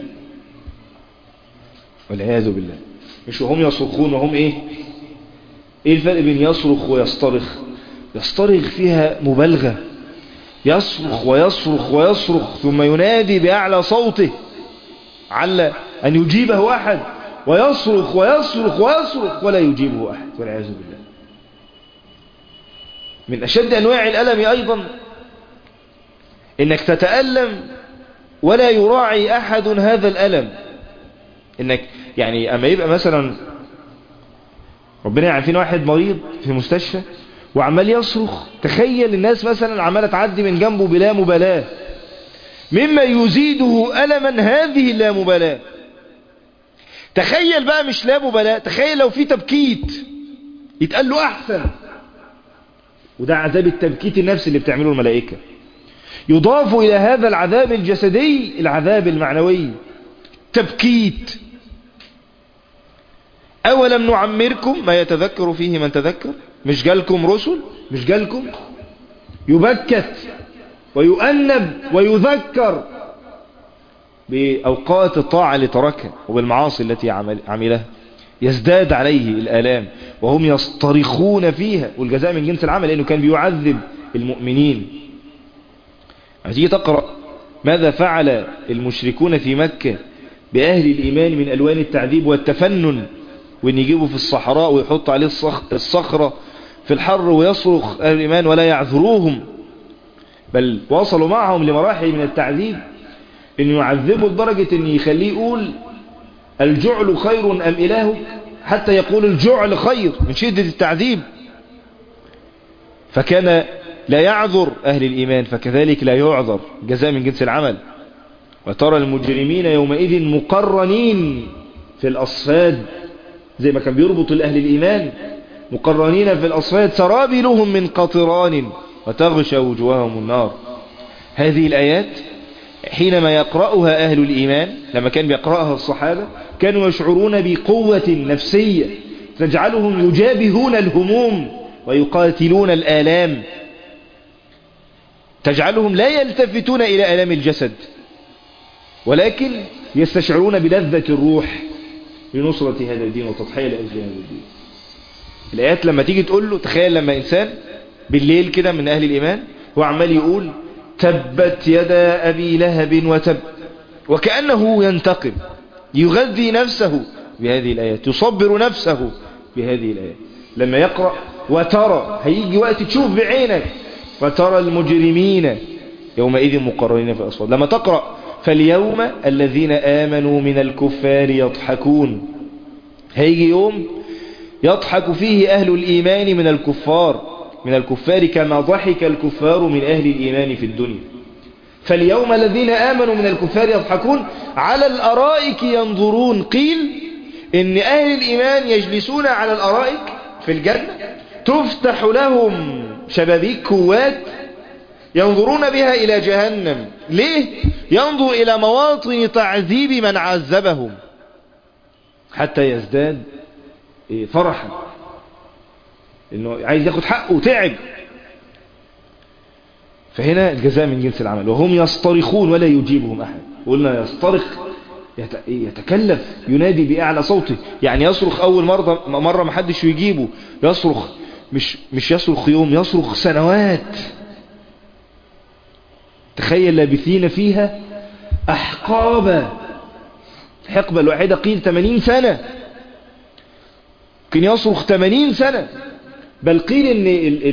والعياذ بالله. مش وهم يصرخون، وهم ايه الفرق بين يصرخ ويصطرخ؟ يصطرخ فيها مبالغة، يصرخ ويصرخ ويصرخ ثم ينادي بأعلى صوته على أن يجيبه أحد، ويصرخ ويصرخ ويصرخ ولا يجيبه أحد والعياذ بالله. من أشد أنواع الألم أيضا إنك تتألم ولا يراعي أحد هذا الألم. إنك يعني أما يبقى مثلا ربنا يعافينا واحد مريض في مستشفى وعمال يصرخ، تخيل الناس مثلا عمالة تعدي من جنبه بلا مبالاة، مما يزيده ألما هذه اللامبالاة. تخيل بقى مش لا مبالاة، تخيل لو في تبكيت يتقال له أحسن، وده عذاب التبكيت النفسي اللي بتعمله الملائكة. يضاف إلى هذا العذاب الجسدي العذاب المعنوي، تبكيت. أولم نعمركم ما يتذكر فيه من تذكر؟ مش جالكم رسل؟ مش جالكم يبكت ويؤنب ويذكر بأوقات الطاعة اللي تركها وبالمعاصي التي عملها، يزداد عليه الآلام وهم يصطرخون فيها، والجزاء من جنس العمل، لأنه كان بيعذب المؤمنين. هتيجي تقرأ ماذا فعل المشركون في مكة بأهل الإيمان من ألوان التعذيب والتفنن، وإن يجيبوا في الصحراء ويحط عليه الصخرة في الحر ويصرخ أهل الإيمان ولا يعذروهم، بل وصلوا معهم لمراحل من التعذيب إن يعذبوا لدرجة إن يخليه يقول الجعل خير أم إلهك، حتى يقول الجعل خير من شدة التعذيب. فكان لا يعذر أهل الإيمان، فكذلك لا يعذر، جزاء من جنس العمل. وترى المجرمين يومئذ مقرنين في الأصفاد، زي ما كان بيربط الأهل الإيمان مقرنين في الأصفاد، سرابيلهم من قطران وتغشى وجوههم النار. هذه الآيات حينما يقرأها أهل الإيمان، لما كان بيقرأها الصحابة، كانوا يشعرون بقوة نفسية تجعلهم يجابهون الهموم ويقاتلون الآلام، تجعلهم لا يلتفتون إلى آلام الجسد، ولكن يستشعرون بلذة الروح لنصرة هذا الدين وتضحية لأجل هذا الدين. الآيات لما تيجي تقول له، تخيل لما إنسان بالليل كده من أهل الإيمان هو عمال يقول تبت يدا أبي لهب وتب، وكأنه ينتقم، يغذي نفسه بهذه الآيات، يصبر نفسه بهذه الآيات. لما يقرأ وترى، هيجي وقت تشوف بعينك وترى المجرمين يومئذ مقررين في الأصفاد. لما تقرأ فاليوم الذين آمنوا من الكفار يضحكون، هيجي يوم يضحك فيه أهل الإيمان من الكفار كما ضحك الكفار من أهل الإيمان في الدنيا. فاليوم الذين آمنوا من الكفار يضحكون على الأرائك ينظرون. قيل إن أهل الإيمان يجلسون على الأرائك في الجنة، تفتح لهم شبابيك كوات ينظرون بها إلى جهنم. ليه؟ ينظر إلى مواطن تعذيب من عذبهم حتى يزداد فرحا، إنه عايز ياخد حقه وتعب. فهنا الجزاء من جنس العمل. وهم يصطرخون ولا يجيبهم أحد. قلنا يصطرخ يتكلف، ينادي بأعلى صوته، يعني يصرخ أول مرة ما حدش يجيبه، يصرخ مش يصرخ يوم، يصرخ سنوات. تخيل لابثين فيها أحقابا، الحقبة الواحدة قيل 80 سنة، كان يصرخ 80 سنة. بل قيل ان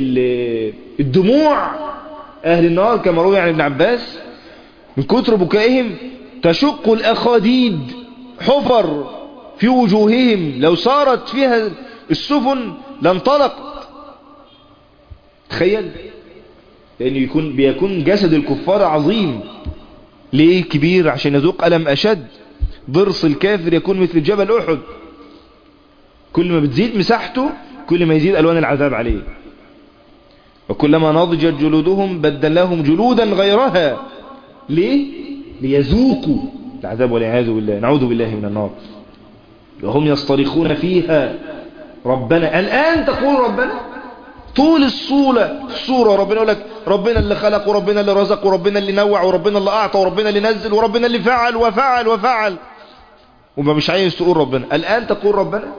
الدموع اهل النار كما روي عن ابن عباس من كتر بكائهم تشق الاخاديد حفر في وجوههم، لو صارت فيها السفن لانطلقت. تخيل، لأنه بيكون جسد الكفار عظيم. ليه كبير؟ عشان يذوق ألم أشد. ضرس الكافر يكون مثل جبل أحد، كل ما بتزيد مساحته كل ما يزيد ألوان العذاب عليه. وكلما نضجت جلودهم بدلناهم جلودا غيرها. ليه؟ ليذوقوا العذاب والعياذ بالله، نعوذ بالله من النار. وهم يصطرخون فيها ربنا. الآن تقول ربنا طول الصورة ربنا يقول لك ربنا اللي خلق، وربنا اللي رزق، وربنا اللي نوع، وربنا اللي أعطى، وربنا اللي نزل، وربنا اللي فعل وفعل وفعل، وما مش عايز تقول ربنا. الآن تقول ربنا.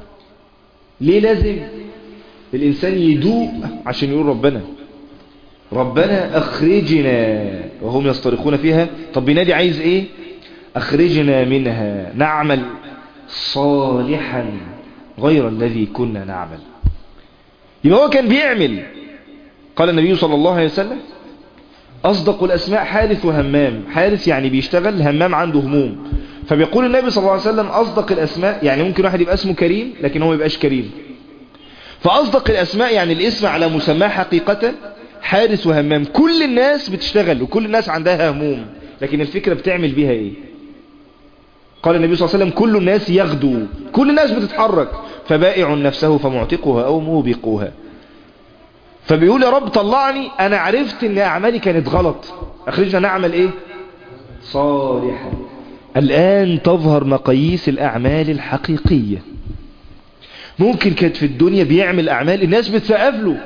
ليه لازم الإنسان يدوق عشان يقول ربنا؟ ربنا أخرجنا، وهم يصطرخون فيها. طب بينادي عايز إيه؟ أخرجنا منها نعمل صالحا غير الذي كنا نعمل. يبقى هو كان بيعمل. قال النبي صلى الله عليه وسلم أصدق الأسماء حارث وهمام. حارث يعني بيشتغل، همام عنده هموم. فبيقول النبي صلى الله عليه وسلم أصدق الأسماء، يعني ممكن واحد يبقى اسمه كريم لكن هو يبقاش كريم. فأصدق الأسماء يعني الاسم على مسماه حقيقة حارث وهمام. كل الناس بتشتغل وكل الناس عندها هموم، لكن الفكرة بتعمل بيها ايه؟ قال النبي صلى الله عليه وسلم كل الناس يغدو، كل الناس بتتحرك، فبائع نفسه فمعتقها أو موبقها. فبيقول يا رب طلعني، أنا عرفت أن أعمالي كانت غلط، أخرجنا نعمل إيه؟ صالحا. الآن تظهر مقاييس الأعمال الحقيقية. ممكن كانت في الدنيا بيعمل أعمال الناس بتسقف له،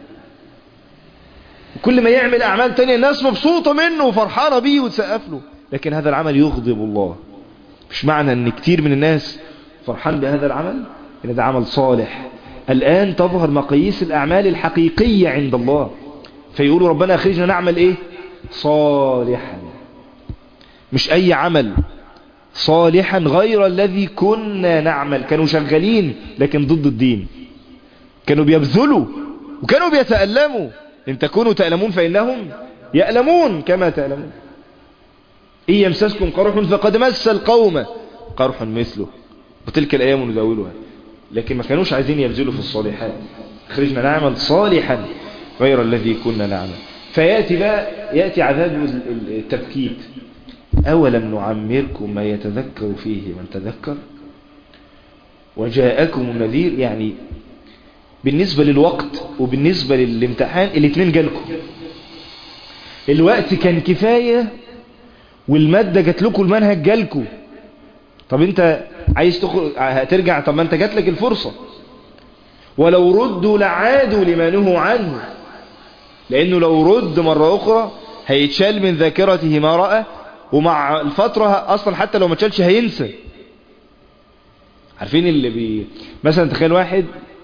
وكل ما يعمل أعمال تانية الناس مبسوطة منه وفرحانة بيه وتسقف له، لكن هذا العمل يغضب الله. مش معنى أن كتير من الناس فرحان بهذا العمل إن ده عمل صالح. الآن تظهر مقاييس الأعمال الحقيقية عند الله، فيقولوا ربنا أخرجنا نعمل إيه؟ صالحا. مش أي عمل، صالحا غير الذي كنا نعمل. كانوا شغالين لكن ضد الدين، كانوا بيبذلوا وكانوا بيتألموا. إن تكونوا تألمون فإنهم يألمون كما تألمون. إن يمسسكم قرح فقد مس القوم قرح مثله وتلك الأيام نداولها. لكن ما كانوش عايزين يبذلوا في الصالحات. خرجنا نعمل صالحا غير الذي كنا نعمل. يأتي عذاب التبكيت. أولم نعمركم ما يتذكر فيه من تذكر وجاءكم النذير. يعني بالنسبة للوقت وبالنسبة للامتحان الاثنين جالكم. الوقت كان كفاية والمادة جات لكم، المنهج جالكم. طب انت عايز هترجع؟ طب ما انت جات لك الفرصة. ولو ردوا لعادوا لما نهوا عنه، لانه لو رد مرة اخرى هيتشال من ذاكرته ما رأى، ومع الفترة اصلا حتى لو ما تشالش هينسى. عارفين اللي مثلا تخيل واحد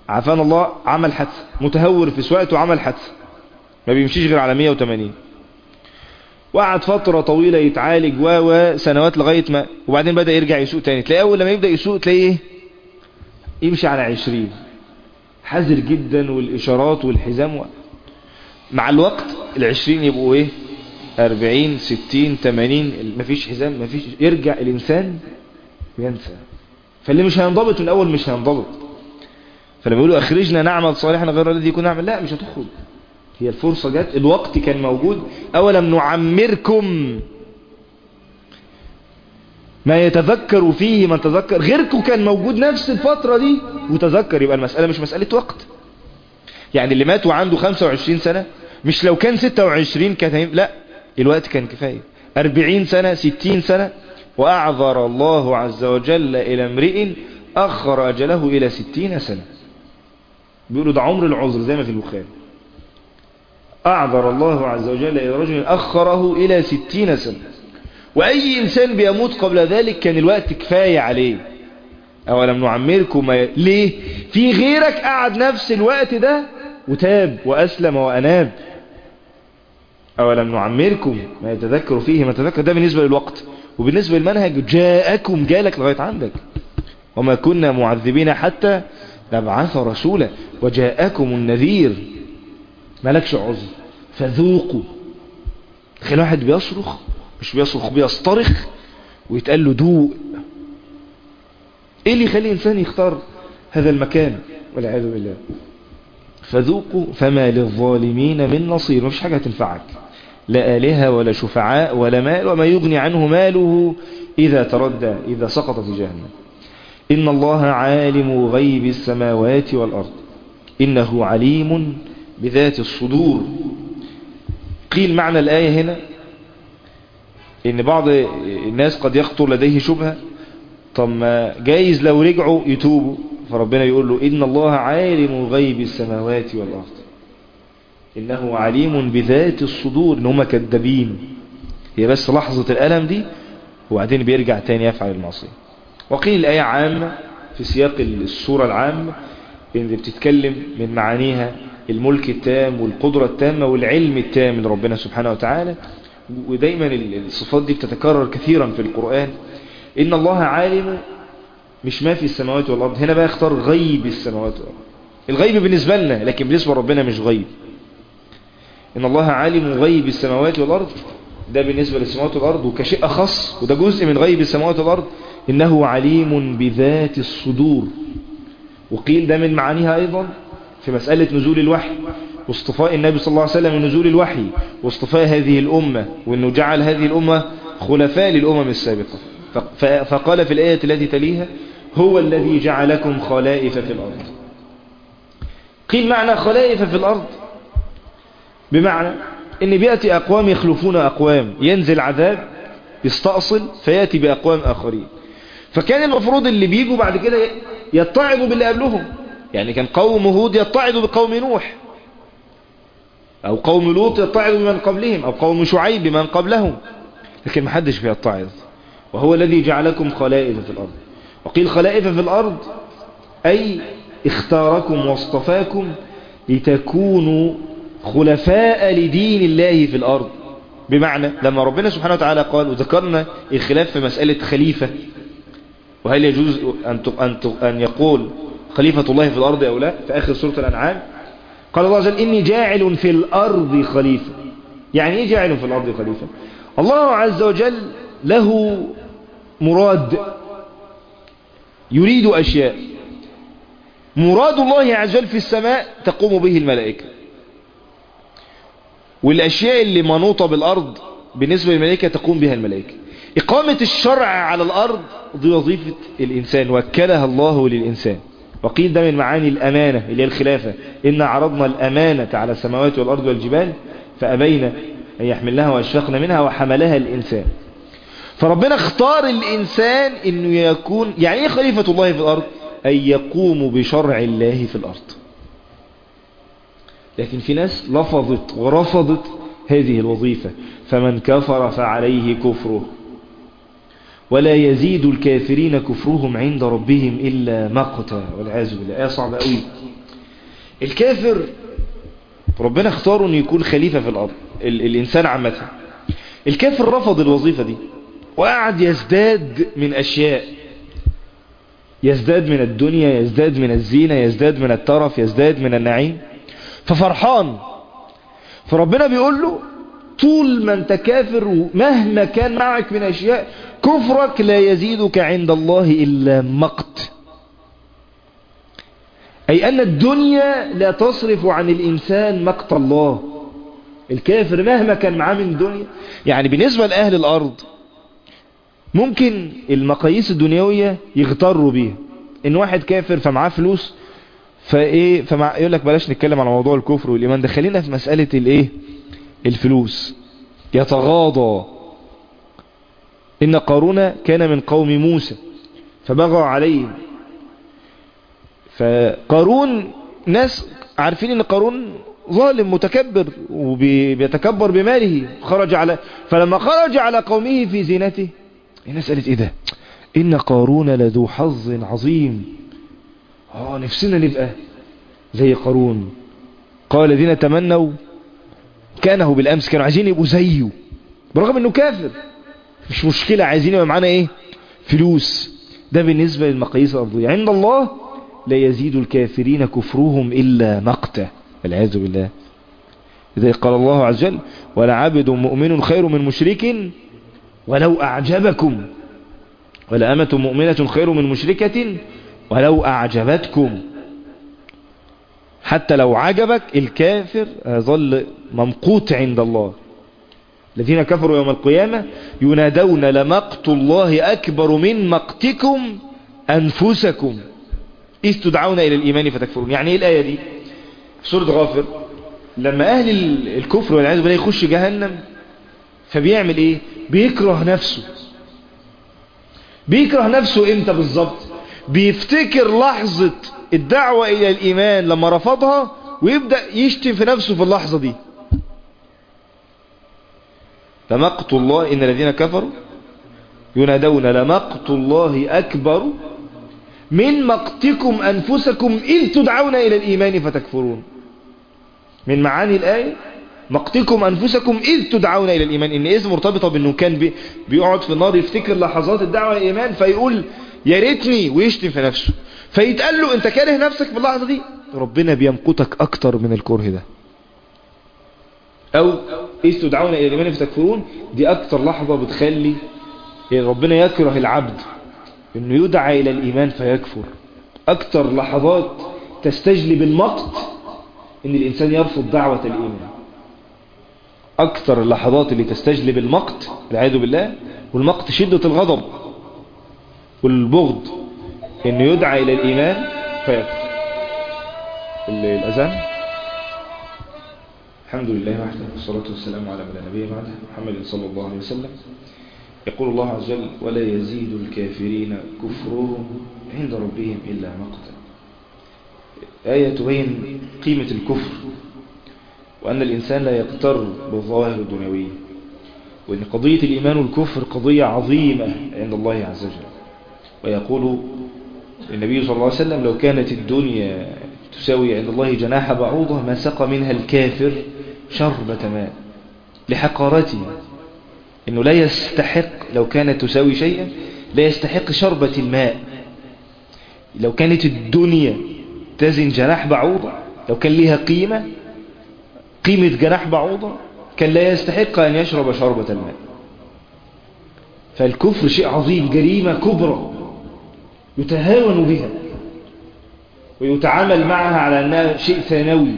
عافانا الله عمل حادثة، متهور في سواقته وعمل حادثة، ما بيمشيش غير على 180، وقعد فترة طويلة يتعالج وسنوات لغاية ما، وبعدين بدأ يرجع يسوق تاني. تلاقيه أول لما يبدأ يسوق تلاقيه يمشي على 20، حذر جدا، والإشارات والحزام مع الوقت 20 يبقوا ايه 40 60 80، مفيش حزام مفيش، يرجع الإنسان ينسى. فاللي مش هينضبط من الأول مش هينضبط. فلما يقولوا أخرجنا نعمل صالحا غير الذي يكون نعمل، لا مش هتخرج، هي الفرصة جت، الوقت كان موجود. أولم نعمركم ما يتذكر فيه من تذكر، غيركم كان موجود نفس الفترة دي وتذكر. يبقى المسألة مش مسألة وقت، يعني اللي مات وعنده 25 سنة مش لو كان 26 كان لا، الوقت كان كفاية. 40 سنة 60 سنة، وأعذر الله عز وجل إلى امرئ أخر أجله إلى 60 سنة. بيقولوا ده عمر العذر زي ما في البخاري، أعذر الله عز وجل إلى رجل أخره إلى 60 سنة. وأي إنسان بيموت قبل ذلك كان الوقت كفاية عليه. أولم نعمركم ليه؟ في غيرك قعد نفس الوقت ده وتاب وأسلم وأناب. أولم نعمركم ما يتذكر فيه ما تذكر، ده بالنسبة للوقت. وبالنسبة للمنهج جاءكم، جالك لغاية عندك. وما كنا معذبين حتى نبعث رسولا وجاءكم النذير، مالكش عذر فذوقوا. تخيل واحد بيصرخ، مش بيصرخ بيصطرخ، ويتقال له دوق. ايه اللي يخلي انسان يختار هذا المكان؟ والعياذ بالله. فذوقوا فما للظالمين من نصير. مفيش حاجة هتنفعك، لا آلهة ولا شفعاء ولا مال، وما يغني عنه ماله إذا تردى، إذا سقط في جهنم. إن الله عالم غيب السماوات والأرض إنه عليم بذات الصدور. قيل معنى الآية هنا إن بعض الناس قد يخطر لديه شبهة، طب ما جايز لو رجعوا يتوبوا، فربنا يقول له إن الله عالم غيب السماوات والأرض إنه عليم بذات الصدور. إن هم كذابين، هي بس لحظة الألم دي وبعدين بيرجع تاني يفعل المعصية. وقيل الآية عامة في سياق السورة العامة، إن بتتكلم من معانيها الملك التام والقدرة التامة والعلم التام لربنا سبحانه وتعالى. ودايما الصفات دي بتتكرر كثيرا في القرآن. إن الله عالم مش ما في السماوات والأرض، هنا بقى اختار غيب السماوات والأرض. الغيب بالنسبة لنا، لكن بالنسبة لربنا مش غيب. إن الله عالم غيب السماوات والأرض، ده بالنسبة للسماوات والأرض وكشيء أخص، وده جزء من غيب السماوات والأرض. إنه عليم بذات الصدور. وقيل ده من معانيها أيضا في مسألة نزول الوحي واصطفاء النبي صلى الله عليه وسلم من نزول الوحي، واصطفاء هذه الأمة، وأنه جعل هذه الأمة خلفاء للأمم السابقة. فقال في الآية التي تليها هو الذي جعلكم خلائف في الأرض. قيل معنى خلائف في الأرض بمعنى ان بيأتي أقوام يخلفون أقوام، ينزل عذاب يستأصل فيأتي بأقوام آخرين. فكان المفروض اللي بيجوا بعد كده يتعظوا باللي قبلهم. يعني كان قوم هود يتعظوا بقوم نوح، أو قوم لوط يتعظوا بمن قبلهم، أو قوم شعيب بمن قبلهم، لكن محدش بيتعظ. وهو الذي جعلكم خلائف في الأرض. وقيل خلائف في الأرض أي اختاركم واصطفاكم لتكونوا خلفاء لدين الله في الأرض. بمعنى لما ربنا سبحانه وتعالى قال، وذكرنا الخلاف في مسألة خليفة، وهل يجوز أن يقول خليفة الله في الأرض أو لا، في آخر سورة الأنعام قال الله عز وجل إني جاعل في الأرض خليفة. يعني إيه جاعل في الأرض خليفة؟ الله عز وجل له مراد، يريد أشياء. مراد الله عز وجل في السماء تقوم به الملائكة، والأشياء اللي منوطة بالأرض بالنسبة للملائكة تقوم بها الملائكة. إقامة الشرع على الأرض دي وظيفة الإنسان، وكلها الله للإنسان. وقيل ده من معاني الأمانة اللي هي الخلافة. إن عرضنا الأمانة على السماوات والأرض والجبال فأبين أن يحملنها وأشفقن منها وحملها الإنسان. فربنا اختار الإنسان إنه يكون، يعني إيه خليفة الله في الأرض؟ أن يقوم بشرع الله في الأرض. لكن في ناس لفظت ورفضت هذه الوظيفة، فمن كفر فعليه كفره ولا يزيد الكافرين كفرهم عند ربهم إلا مقتا. والعياذ بالله. آية صعبة قوي. الكافر ربنا اختاره انه يكون خليفة في الارض، الانسان عامة. الكافر رفض الوظيفة دي وقعد يزداد من اشياء، يزداد من الدنيا، يزداد من الزينة، يزداد من الترف، يزداد من النعيم، ففرحان. فربنا بيقول له طول ما انت كافر ومهما كان معك من اشياء، كفرك لا يزيدك عند الله الا مقت. اي ان الدنيا لا تصرف عن الانسان مقت الله. الكافر مهما كان معاه من الدنيا، يعني بالنسبة لأهل الارض ممكن المقاييس الدنيوية يغتروا بيها، ان واحد كافر فمعاه فلوس يقول لك بلاش نتكلم على موضوع الكفر والايمان ده، خلينا في مسألة الفلوس. يتغاضى. إن قارون كان من قوم موسى فبغوا عليهم. فقارون ناس عارفين ان قارون ظالم متكبر وبيتكبر بماله، فلما خرج على قومه في زينته، الناس قالت ايه ده، إن قارون لذو حظ عظيم، نفسنا نبقى زي قارون. قال الذين تمنوا كانه بالأمس، كانوا عايزين يبقوا زيه برغم انه كافر. مش مشكلة، عايزين يبقى معانا فلوس. ده بالنسبة للمقاييس الأرضية. عند الله لا يزيد الكافرين كفرهم إلا مقتا، والعياذ بالله. إذا قال الله عز وجل ولعبد مؤمن خير من مشرك ولو أعجبكم، ولأمة مؤمنة خير من مشركة ولو أعجبتكم. حتى لو عجبك الكافر ظل ممقوت عند الله. الذين كفروا يوم القيامة ينادون لمقت الله أكبر من مقتكم أنفسكم إذ تدعون إلى الإيمان فتكفرون. يعني إيه الآية دي؟ في سورة غافر لما أهل الكفر والعياذ بالله يخش جهنم، فبيعمل إيه؟ بيكره نفسه. بيكره نفسه إمتى بالظبط؟ بيفتكر لحظة الدعوة إلى الإيمان لما رفضها، ويبدأ يشتم في نفسه في اللحظة دي. لمقت الله إن الذين كفروا ينادون لمقت الله أكبر من مقتكم أنفسكم إذ تدعون إلى الإيمان فتكفرون. من معاني الآية مقتكم أنفسكم إذ تدعون إلى الإيمان، إن إذ مرتبطة بأنه كان بيقعد في النار يفتكر لحظات الدعوة إلى الإيمان فيقول يا ريتني، ويشتم في نفسه. فيتقال له أنت كاره نفسك في اللحظة دي، ربنا بيمقتك أكتر من الكره ده. أو إذ تدعون إلى الإيمان فتكفرون، دي أكتر لحظة بتخلي ربنا يكره العبد إنه يدعى إلى الإيمان فيكفر. أكتر لحظات تستجلب المقت إن الإنسان يرفض دعوة الإيمان. أكتر اللحظات اللي تستجلب المقت والعياذ بالله، والمقت شدة الغضب والبغض، إنه يدعى إلى الإيمان فيكفر. الأذان. الحمد لله وحده والصلاة والسلام على من لا نبي بعده محمد صلى الله عليه وسلم. يقول الله عز وجل ولا يزيد الكافرين كفرهم عند ربهم إلا مقتا. آية تبين قيمة الكفر، وأن الإنسان لا يقتر بالظواهر الدنيوية، وأن قضية الإيمان والكفر قضية عظيمة عند الله عز وجل. ويقول النبي صلى الله عليه وسلم لو كانت الدنيا تساوي عند الله جناح بعوضة ما سقى منها الكافر شربة ماء، لحقارتها. إنه لا يستحق، لو كانت تساوي شيئا لا يستحق شربة الماء. لو كانت الدنيا تزن جناح بعوضة، لو كان لها قيمة جناح بعوضة، كان لا يستحق أن يشرب شربة الماء. فالكفر شيء عظيم، جريمة كبرى يتهاون بها ويتعامل معها على أنها شيء ثانوي،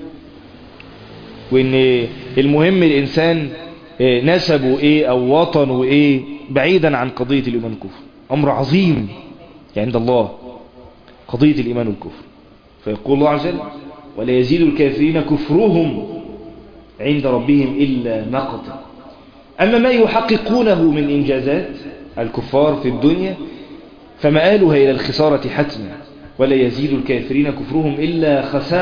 وإن المهم الإنسان نسبه إيه أو وطنه إيه، بعيدا عن قضية الإيمان والكفر. أمر عظيم عند الله قضية الإيمان والكفر. فيقول الله عز وجل ولا يزيد الكافرين كفرهم عند ربهم إلا مقتا. أما ما يحققونه من إنجازات الكفار في الدنيا فمآلها إلى الخسارة حتما. ولا يزيد الكافرين كفرهم إلا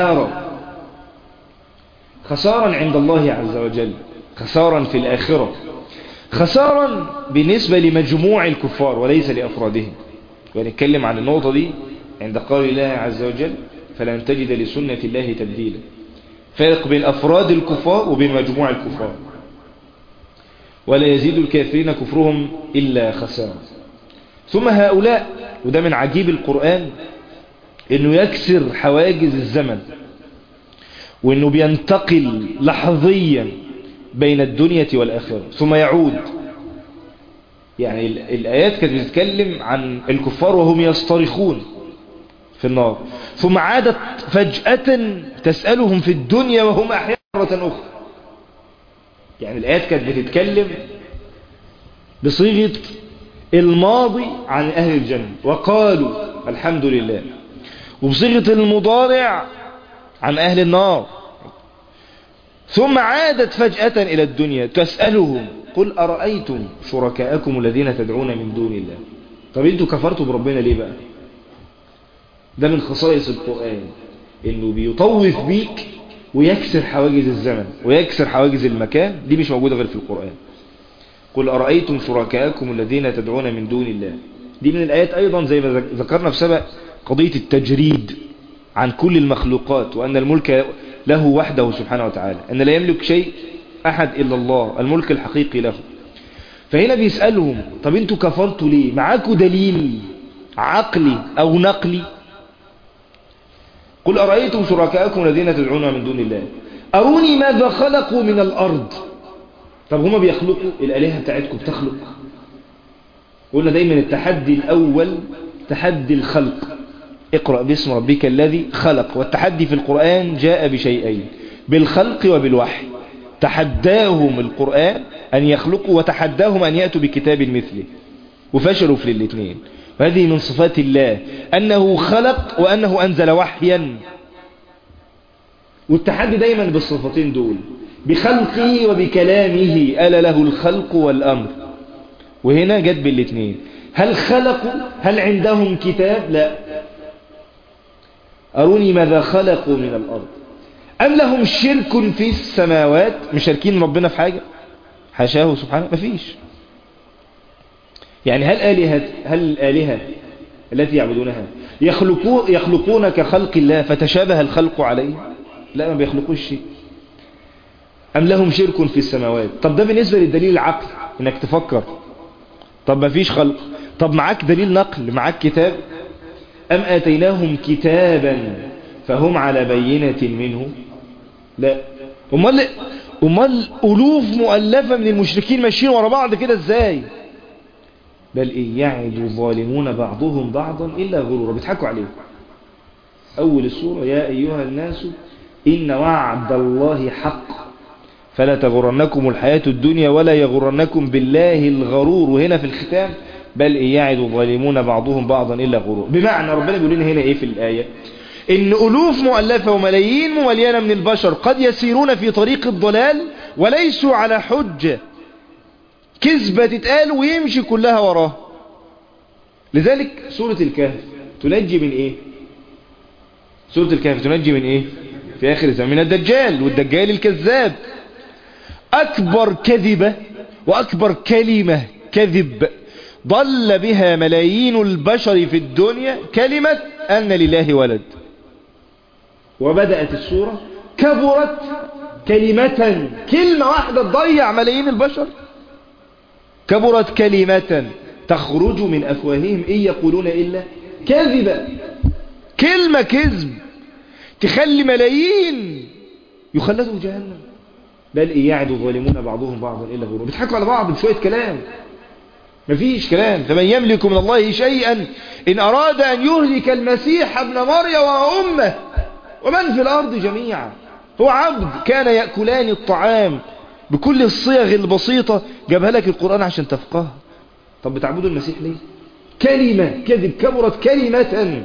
خسارا عند الله عز وجل، خسارا في الآخرة، خسارا بالنسبة لمجموع الكفار وليس لأفرادهم. ونتكلم عن النقطة دي عند قول الله عز وجل فلن تجد لسنة الله تبديلا. فرق بين أفراد الكفار وبين مجموع الكفار. ولا يزيد الكافرين كفرهم إلا خسارة. ثم هؤلاء، وده من عجيب القرآن، إنه يكسر حواجز الزمن، وإنه بينتقل لحظيا بين الدنيا والآخرة ثم يعود. يعني الآيات كانت بتتكلم عن الكفار وهم يصطرخون في النار، ثم عادت فجأة تسألهم في الدنيا وهم أحياء مرة أخرى. يعني الآيات كانت بتتكلم بصيغة الماضي عن أهل الجنة وقالوا الحمد لله، وبصيغة المضارع عن أهل النار. ثم عادت فجأة إلى الدنيا تسألهم قل أرأيتم شركاءكم الذين تدعون من دون الله. طب انتوا كفرتوا بربنا ليه بقى؟ ده من خصائص القرآن، انه بيطوف بيك ويكسر حواجز الزمن ويكسر حواجز المكان. دي مش موجودة غير في القرآن. قل أرأيتم شركاءكم الذين تدعون من دون الله. دي من الآيات أيضا زي ما ذكرنا في سبق قضية التجريد عن كل المخلوقات، وأن الملك له وحده سبحانه وتعالى، أن لا يملك شيء أحد إلا الله، الملك الحقيقي له. فهنا بيسألهم طب انتوا كفرتوا ليه؟ معاكوا دليل عقلي أو نقلي؟ قل أرأيتم شركاءكم الذين تدعون من دون الله أروني ماذا خلقوا من الأرض. طب هما بيخلقوا؟ الآلهة بتاعتكم بتخلق؟ قلنا دايما التحدي الأول تحدي الخلق، اقرأ باسم ربك الذي خلق. والتحدي في القرآن جاء بشيئين، بالخلق وبالوحي. تحداهم القرآن أن يخلقوا وتحداهم أن يأتوا بكتاب مثله، وفشلوا في الاثنين. وهذه من صفات الله أنه خلق وأنه أنزل وحيا. والتحدي دايما بالصفتين دول، بخلقه وبكلامه، ألا له الخلق والأمر. وهنا جد بالاثنين. هل خلقوا؟ هل عندهم كتاب؟ لا. أروني ماذا خلقوا من الأرض أم لهم شرك في السماوات. مشاركين ربنا في حاجة؟ حاشاه سبحانه، مفيش. يعني هل الآلهة التي يعبدونها يخلقون كخلق الله فتشابه الخلق عليه؟ لا، ما بيخلقوش شيء. أم لهم شرك في السماوات. طب ده بالنسبة للدليل العقل انك تفكر. طب ما فيش خلق. طب معاك دليل نقل، معاك كتاب؟ أم آتيناهم كتابا فهم على بينة منه. لا. أمال ألوف مؤلفة من المشركين ماشيين ورا بعض كده ازاي؟ بل إن يعد الظالمون بعضهم بعضا إلا غرورا. بيضحكوا عليه. أول السورة يا أيها الناس إن وعد الله حق فلا تغرنكم الحياة الدنيا ولا يغرنكم بالله الغرور. وهنا في الختام بل إن يعد الظالمون بعضهم بعضا إلا غرور. بمعنى ربنا بيقول لنا هنا إيه في الآية؟ إن ألوف مؤلفة وملايين مليانة من البشر قد يسيرون في طريق الضلال وليسوا على حجة، كذبة تتقال ويمشي كلها وراه. لذلك سورة الكهف تنجي من إيه؟ سورة الكهف تنجي من إيه؟ في آخر الزمان من الدجال، والدجال الكذاب. أكبر كذبة وأكبر كلمة كذب ضل بها ملايين البشر في الدنيا كلمة أن لله ولد. وبدأت السورة كبرت كلمة، كلمة واحدة تضيع ملايين البشر. كبرت كلمة تخرج من أفواههم إن يقولون إلا كذبا. كلمة كذب تخلي ملايين يخلدوا جهنم. بل إن يعد الظالمون بعضهم بعضا إلا غرور. بيضحكوا على بعض بشوية كلام، مفيش كلام. فمن يملك من الله شيئا إن أراد أن يهلك المسيح ابن مريم وأمه ومن في الأرض جميعا. هو عبد كان يأكلان الطعام بكل الصيغ البسيطة، جابها لك القرآن عشان تفقه. طب بتعبدوا المسيح ليه؟ كلمة كذب كبرت كلمة.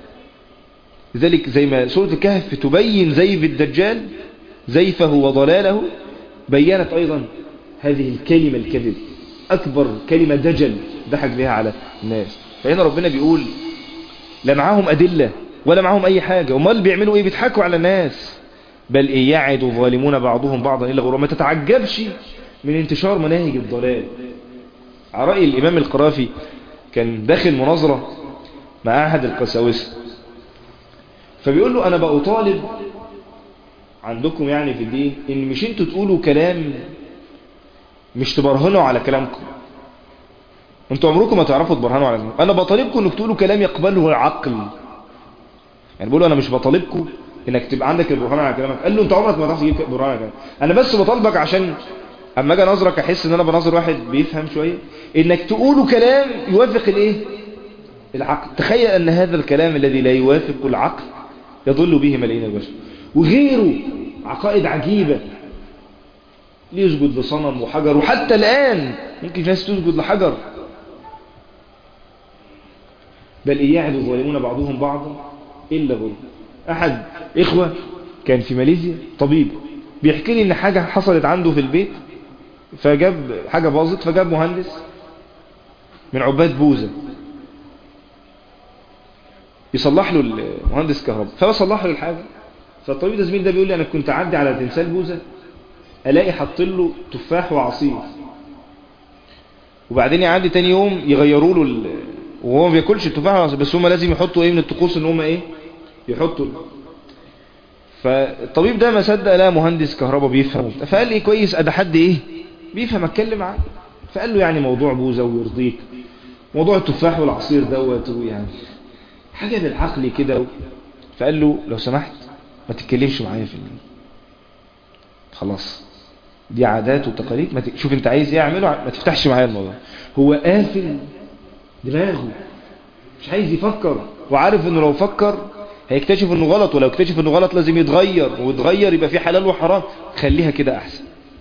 لذلك زي ما سورة الكهف تبين زيف الدجال زيفه وضلاله، بيّنت أيضا هذه الكلمة الكذب، أكبر كلمة دجل ضحك بها على الناس. فهنا ربنا بيقول لا معاهم أدلة ولا معاهم أي حاجة، امال بيعملوا إيه؟ بيضحكوا على الناس. بل إن يعد الظالمون بعضهم بعضا إلا غرورا. ما تتعجبش من انتشار مناهج الضلال. على رأي الإمام القرافي كان داخل مناظرة مع أحد القساوسة، فبيقول له انا بقى طالب عندكم يعني في الدين ان مش انتوا تقولوا كلام مش تبرهنوا على كلامكم، انتوا عمركم ما تعرفوا تبرهنوا على كلامكم، انا بطالبكم انك تقولوا كلام يقبله العقل. يعني بيقولوا انا مش بطالبكم انك تبقى عندك البرهان على كلامك. قال له انت عمرك ما تعرف تجيب برهان على كلامك، انا بس بطالبك عشان اما اجي انظرك احس ان انا بنظر واحد بيفهم شويه، انك تقولوا كلام يوافق الايه؟ العقل. تخيل ان هذا الكلام الذي لا يوافق العقل يضل به ملايين البشر، وغيره عقائد عجيبه، يسجد لصنم وحجر، وحتى الان ممكن ناس تسجد لحجر. بل إن يعد الظالمون بعضهم بعضا إلا غرور. أحد إخوة كان في ماليزيا طبيب، بيحكي لي إن حاجة حصلت عنده في البيت، فجاب حاجة باظت، فجاب مهندس من عباد بوزة يصلح له، المهندس كهرباء، فصلح له الحاجة. فالطبيب ده زميل ده بيقول لي أنا كنت أعدي على تمثال بوزة ألاقي حط له تفاح وعصير، وبعدين يعدي تاني يوم يغيروا له وهو ما بياكلش التفاح، بس هم لازم يحطوا ايه من الطقوس ان هم ايه يحطوا. فالطبيب ده ما صدق لا مهندس كهرباء بيفهم، فقال لي كويس ادي حد ايه بيفهم اتكلم معاه. فقال له يعني موضوع بوزه ويرضيك، موضوع التفاح والعصير دوت يعني حاجه بالعقل كده. فقال له لو سمحت ما تتكلمش معايا في خلاص دي عادات وتقاليد، شوف انت عايز ايه اعمله، ما تفتحش معايا الموضوع. هو قافل دماغه مش عايز يفكر، وعارف انه لو فكر هيكتشف انه غلط، ولو اكتشف انه غلط لازم يتغير، ويتغير يبقى في حلال وحرام. خليها كده احسن،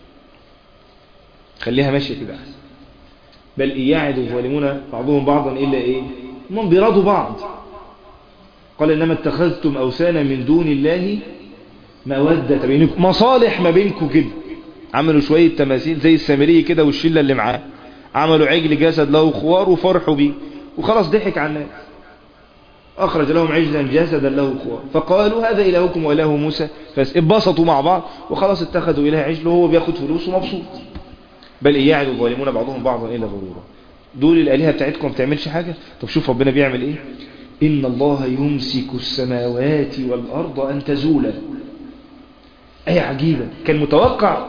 خليها ماشيه كده احسن. بل إن يعد الظالمون بعضهم بعضا الا ايه؟ هم بيرادوا بعض. قال انما اتخذتم اوثانا من دون الله مودة بينكم، مصالح ما بينكم كده. عملوا شويه تماثيل زي السامري كده والشله اللي معاه، عملوا عجل جسد له خوار وفرحوا بيه، وخلاص ضحك على الناس. أخرج لهم عجلا جسدا له خوار فقالوا هذا إلهكم وإله موسى، فاتبسطوا مع بعض وخلاص اتخذوا إله عجل وهو بياخد فلوس ومبسوط. بل إن يعد الظالمون بعضهم بعضا إلا غرورا. دول الآلهة بتاعتكم ما بتعملش حاجة. طب شوف ربنا بيعمل إيه؟ إن الله يمسك السماوات والأرض أن تزولا. آية عجيبة. كان متوقع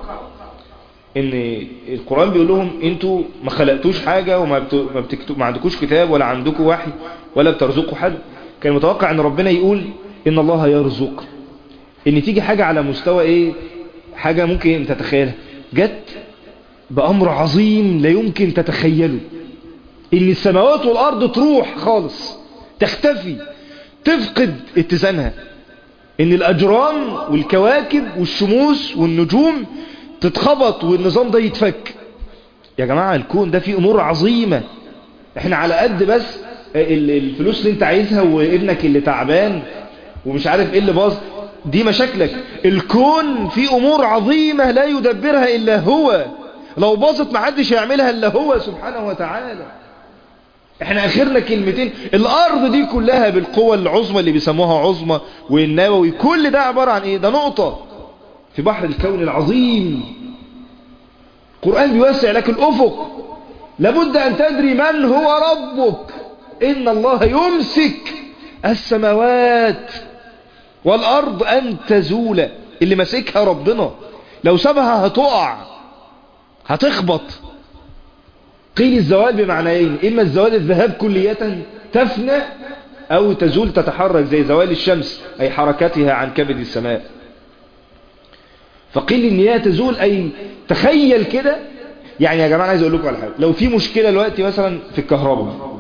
ان القرآن بيقول لهم انتوا ما خلقتوش حاجة وما ما عندكوش كتاب ولا عندكوا وحي ولا بترزقوا حد. كان متوقع ان ربنا يقول ان الله يرزق، ان تيجي حاجة على مستوى ايه، حاجة ممكن تتخيلها، جت بأمر عظيم لا يمكن تتخيله، ان السماوات والارض تروح خالص، تختفي، تفقد اتزانها، ان الاجرام والكواكب والشموس والنجوم تتخبط والنظام ده يتفك. يا جماعة الكون ده فيه امور عظيمة. احنا على قد بس الفلوس اللي انت عايزها وابنك اللي تعبان ومش عارف ايه اللي باظ، دي مشاكلك. الكون فيه امور عظيمة لا يدبرها الا هو، لو باظت محدش هيعملها الا هو سبحانه وتعالى. احنا اخرنا كلمتين. الارض دي كلها بالقوة العظمى اللي بيسموها عظمى والنووي، كل ده عبارة عن ايه؟ ده نقطة في بحر الكون العظيم. القرآن بيوسع لك الأفق. لابد أن تدري من هو ربك. إن الله يمسك السماوات والأرض أن تزول. اللي مسكها ربنا، لو سابها هتقع، هتخبط. قيل الزوال بمعنيين، إما الزوال الذهاب كلية تفنى، أو تزول تتحرك زي زوال الشمس أي حركتها عن كبد السماء. فقيل ان هي تزول، اي تخيل كده. يعني يا جماعة عايز اقول لكم على حاجة، لو في مشكلة دلوقتي مثلا في الكهرباء،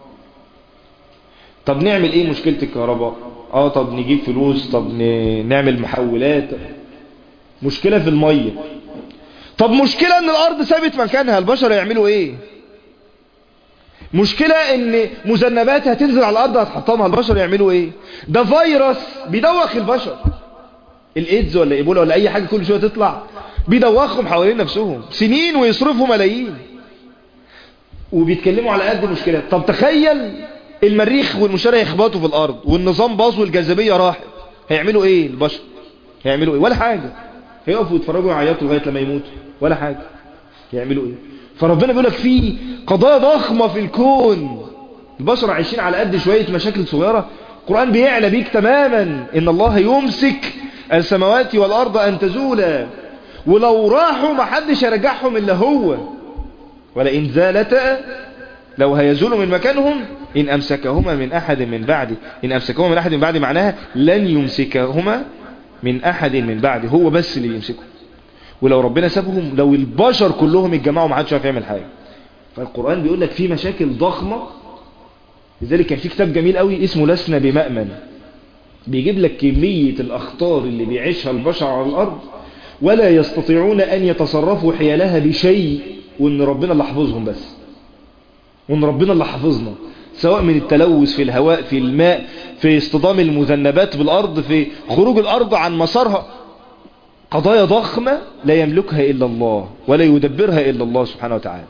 طب نعمل ايه مشكلة الكهرباء؟ طب نجيب فلوس، طب نعمل محولات. مشكلة في المية، طب مشكلة ان الارض ثابت مكانها، البشر يعملوا ايه؟ مشكلة ان مذنبات هتنزل على الارض هتحطمها، البشر يعملوا ايه؟ ده فيروس بيدوخ البشر، الايدز ولا ايبولا ولا اي حاجة كل شوية تطلع بيدوخهم حوالين نفسهم سنين ويصرفوا ملايين وبيتكلموا على قد مشكلات. طب تخيل المريخ والمشارع يخبطوا في الارض والنظام باظ والجاذبية راحت، هيعملوا ايه البشر؟ هيعملوا ايه؟ ولا حاجة. هيقفوا يتفرجوا ويعيطوا لغاية لما يموتوا، ولا حاجة. يعملوا ايه؟ فربنا بيقول لك في قضايا ضخمة في الكون، البشر عايشين على قد شوية مشاكل صغيرة، القرآن بيعلى بيك تماما إن الله يمسك السماوات والأرض أن تزولا، ولو راحوا ما حدش يرجعهم إلا هو، ولئن زالتا لو هيزولوا من مكانهم إن أمسكهما من أحد من بعد. إن أمسكهما من أحد من بعد معناها لن يمسكهما من أحد من بعد، هو بس اللي يمسكهم. ولو ربنا سابهم، لو البشر كلهم اتجمعوا ما حدش عارف يعمل حاجة. فالقرآن بيقول لك في مشاكل ضخمة. لذلك كان في كتاب جميل قوي اسمه لسنا بمأمن، بيجيب لك كمية الأخطار اللي بيعيشها البشر على الأرض ولا يستطيعون أن يتصرفوا حيالها بشيء، وإن ربنا اللي حفظهم بس، وإن ربنا اللي حفظنا، سواء من التلوث في الهواء، في الماء، في اصطدام المذنبات بالأرض، في خروج الأرض عن مسارها. قضايا ضخمة لا يملكها إلا الله ولا يدبرها إلا الله سبحانه وتعالى.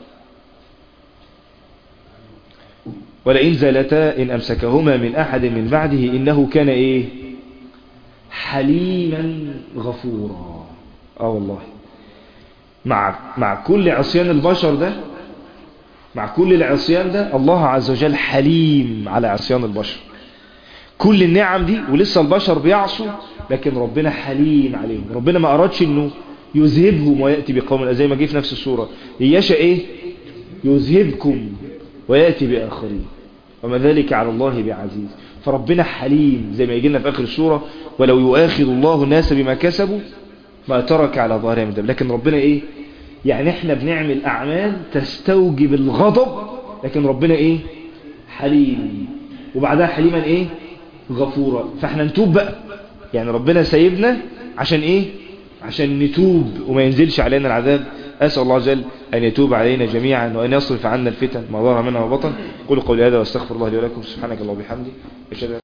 ولئن زالتا إن أمسكهما من أحد من بعده إنه كان إيه؟ حليما غفورا. والله مع كل عصيان البشر ده، مع كل العصيان ده، الله عز وجل حليم على عصيان البشر. كل النعم دي ولسه البشر بيعصوا، لكن ربنا حليم عليهم. ربنا ما أرادش إنه يذهبهم ويأتي بقوم، زي ما جه في نفس السورة يشاء إيه؟ يذهبكم ويأتي بآخرين وما ذلك على الله بعزيز. فربنا حليم زي ما يجي لنا في آخر السورة ولو يؤاخذ الله الناس بما كسبوا ما ترك على ظهرهم من دابة. لكن ربنا إيه؟ يعني إحنا بنعمل أعمال تستوجب الغضب، لكن ربنا إيه؟ حليم، وبعدها حليما إيه؟ غفورا. فإحنا نتوب بقى، يعني ربنا سايبنا عشان إيه؟ عشان نتوب وما ينزلش علينا العذاب. أسأل الله عز وجل أن يتوب علينا جميعا وأن يصرف عنا الفتن ما ظهر منها وبطن. قولوا قولي هذا واستغفر الله لي ولكم. سبحانك اللهم وبحمدك.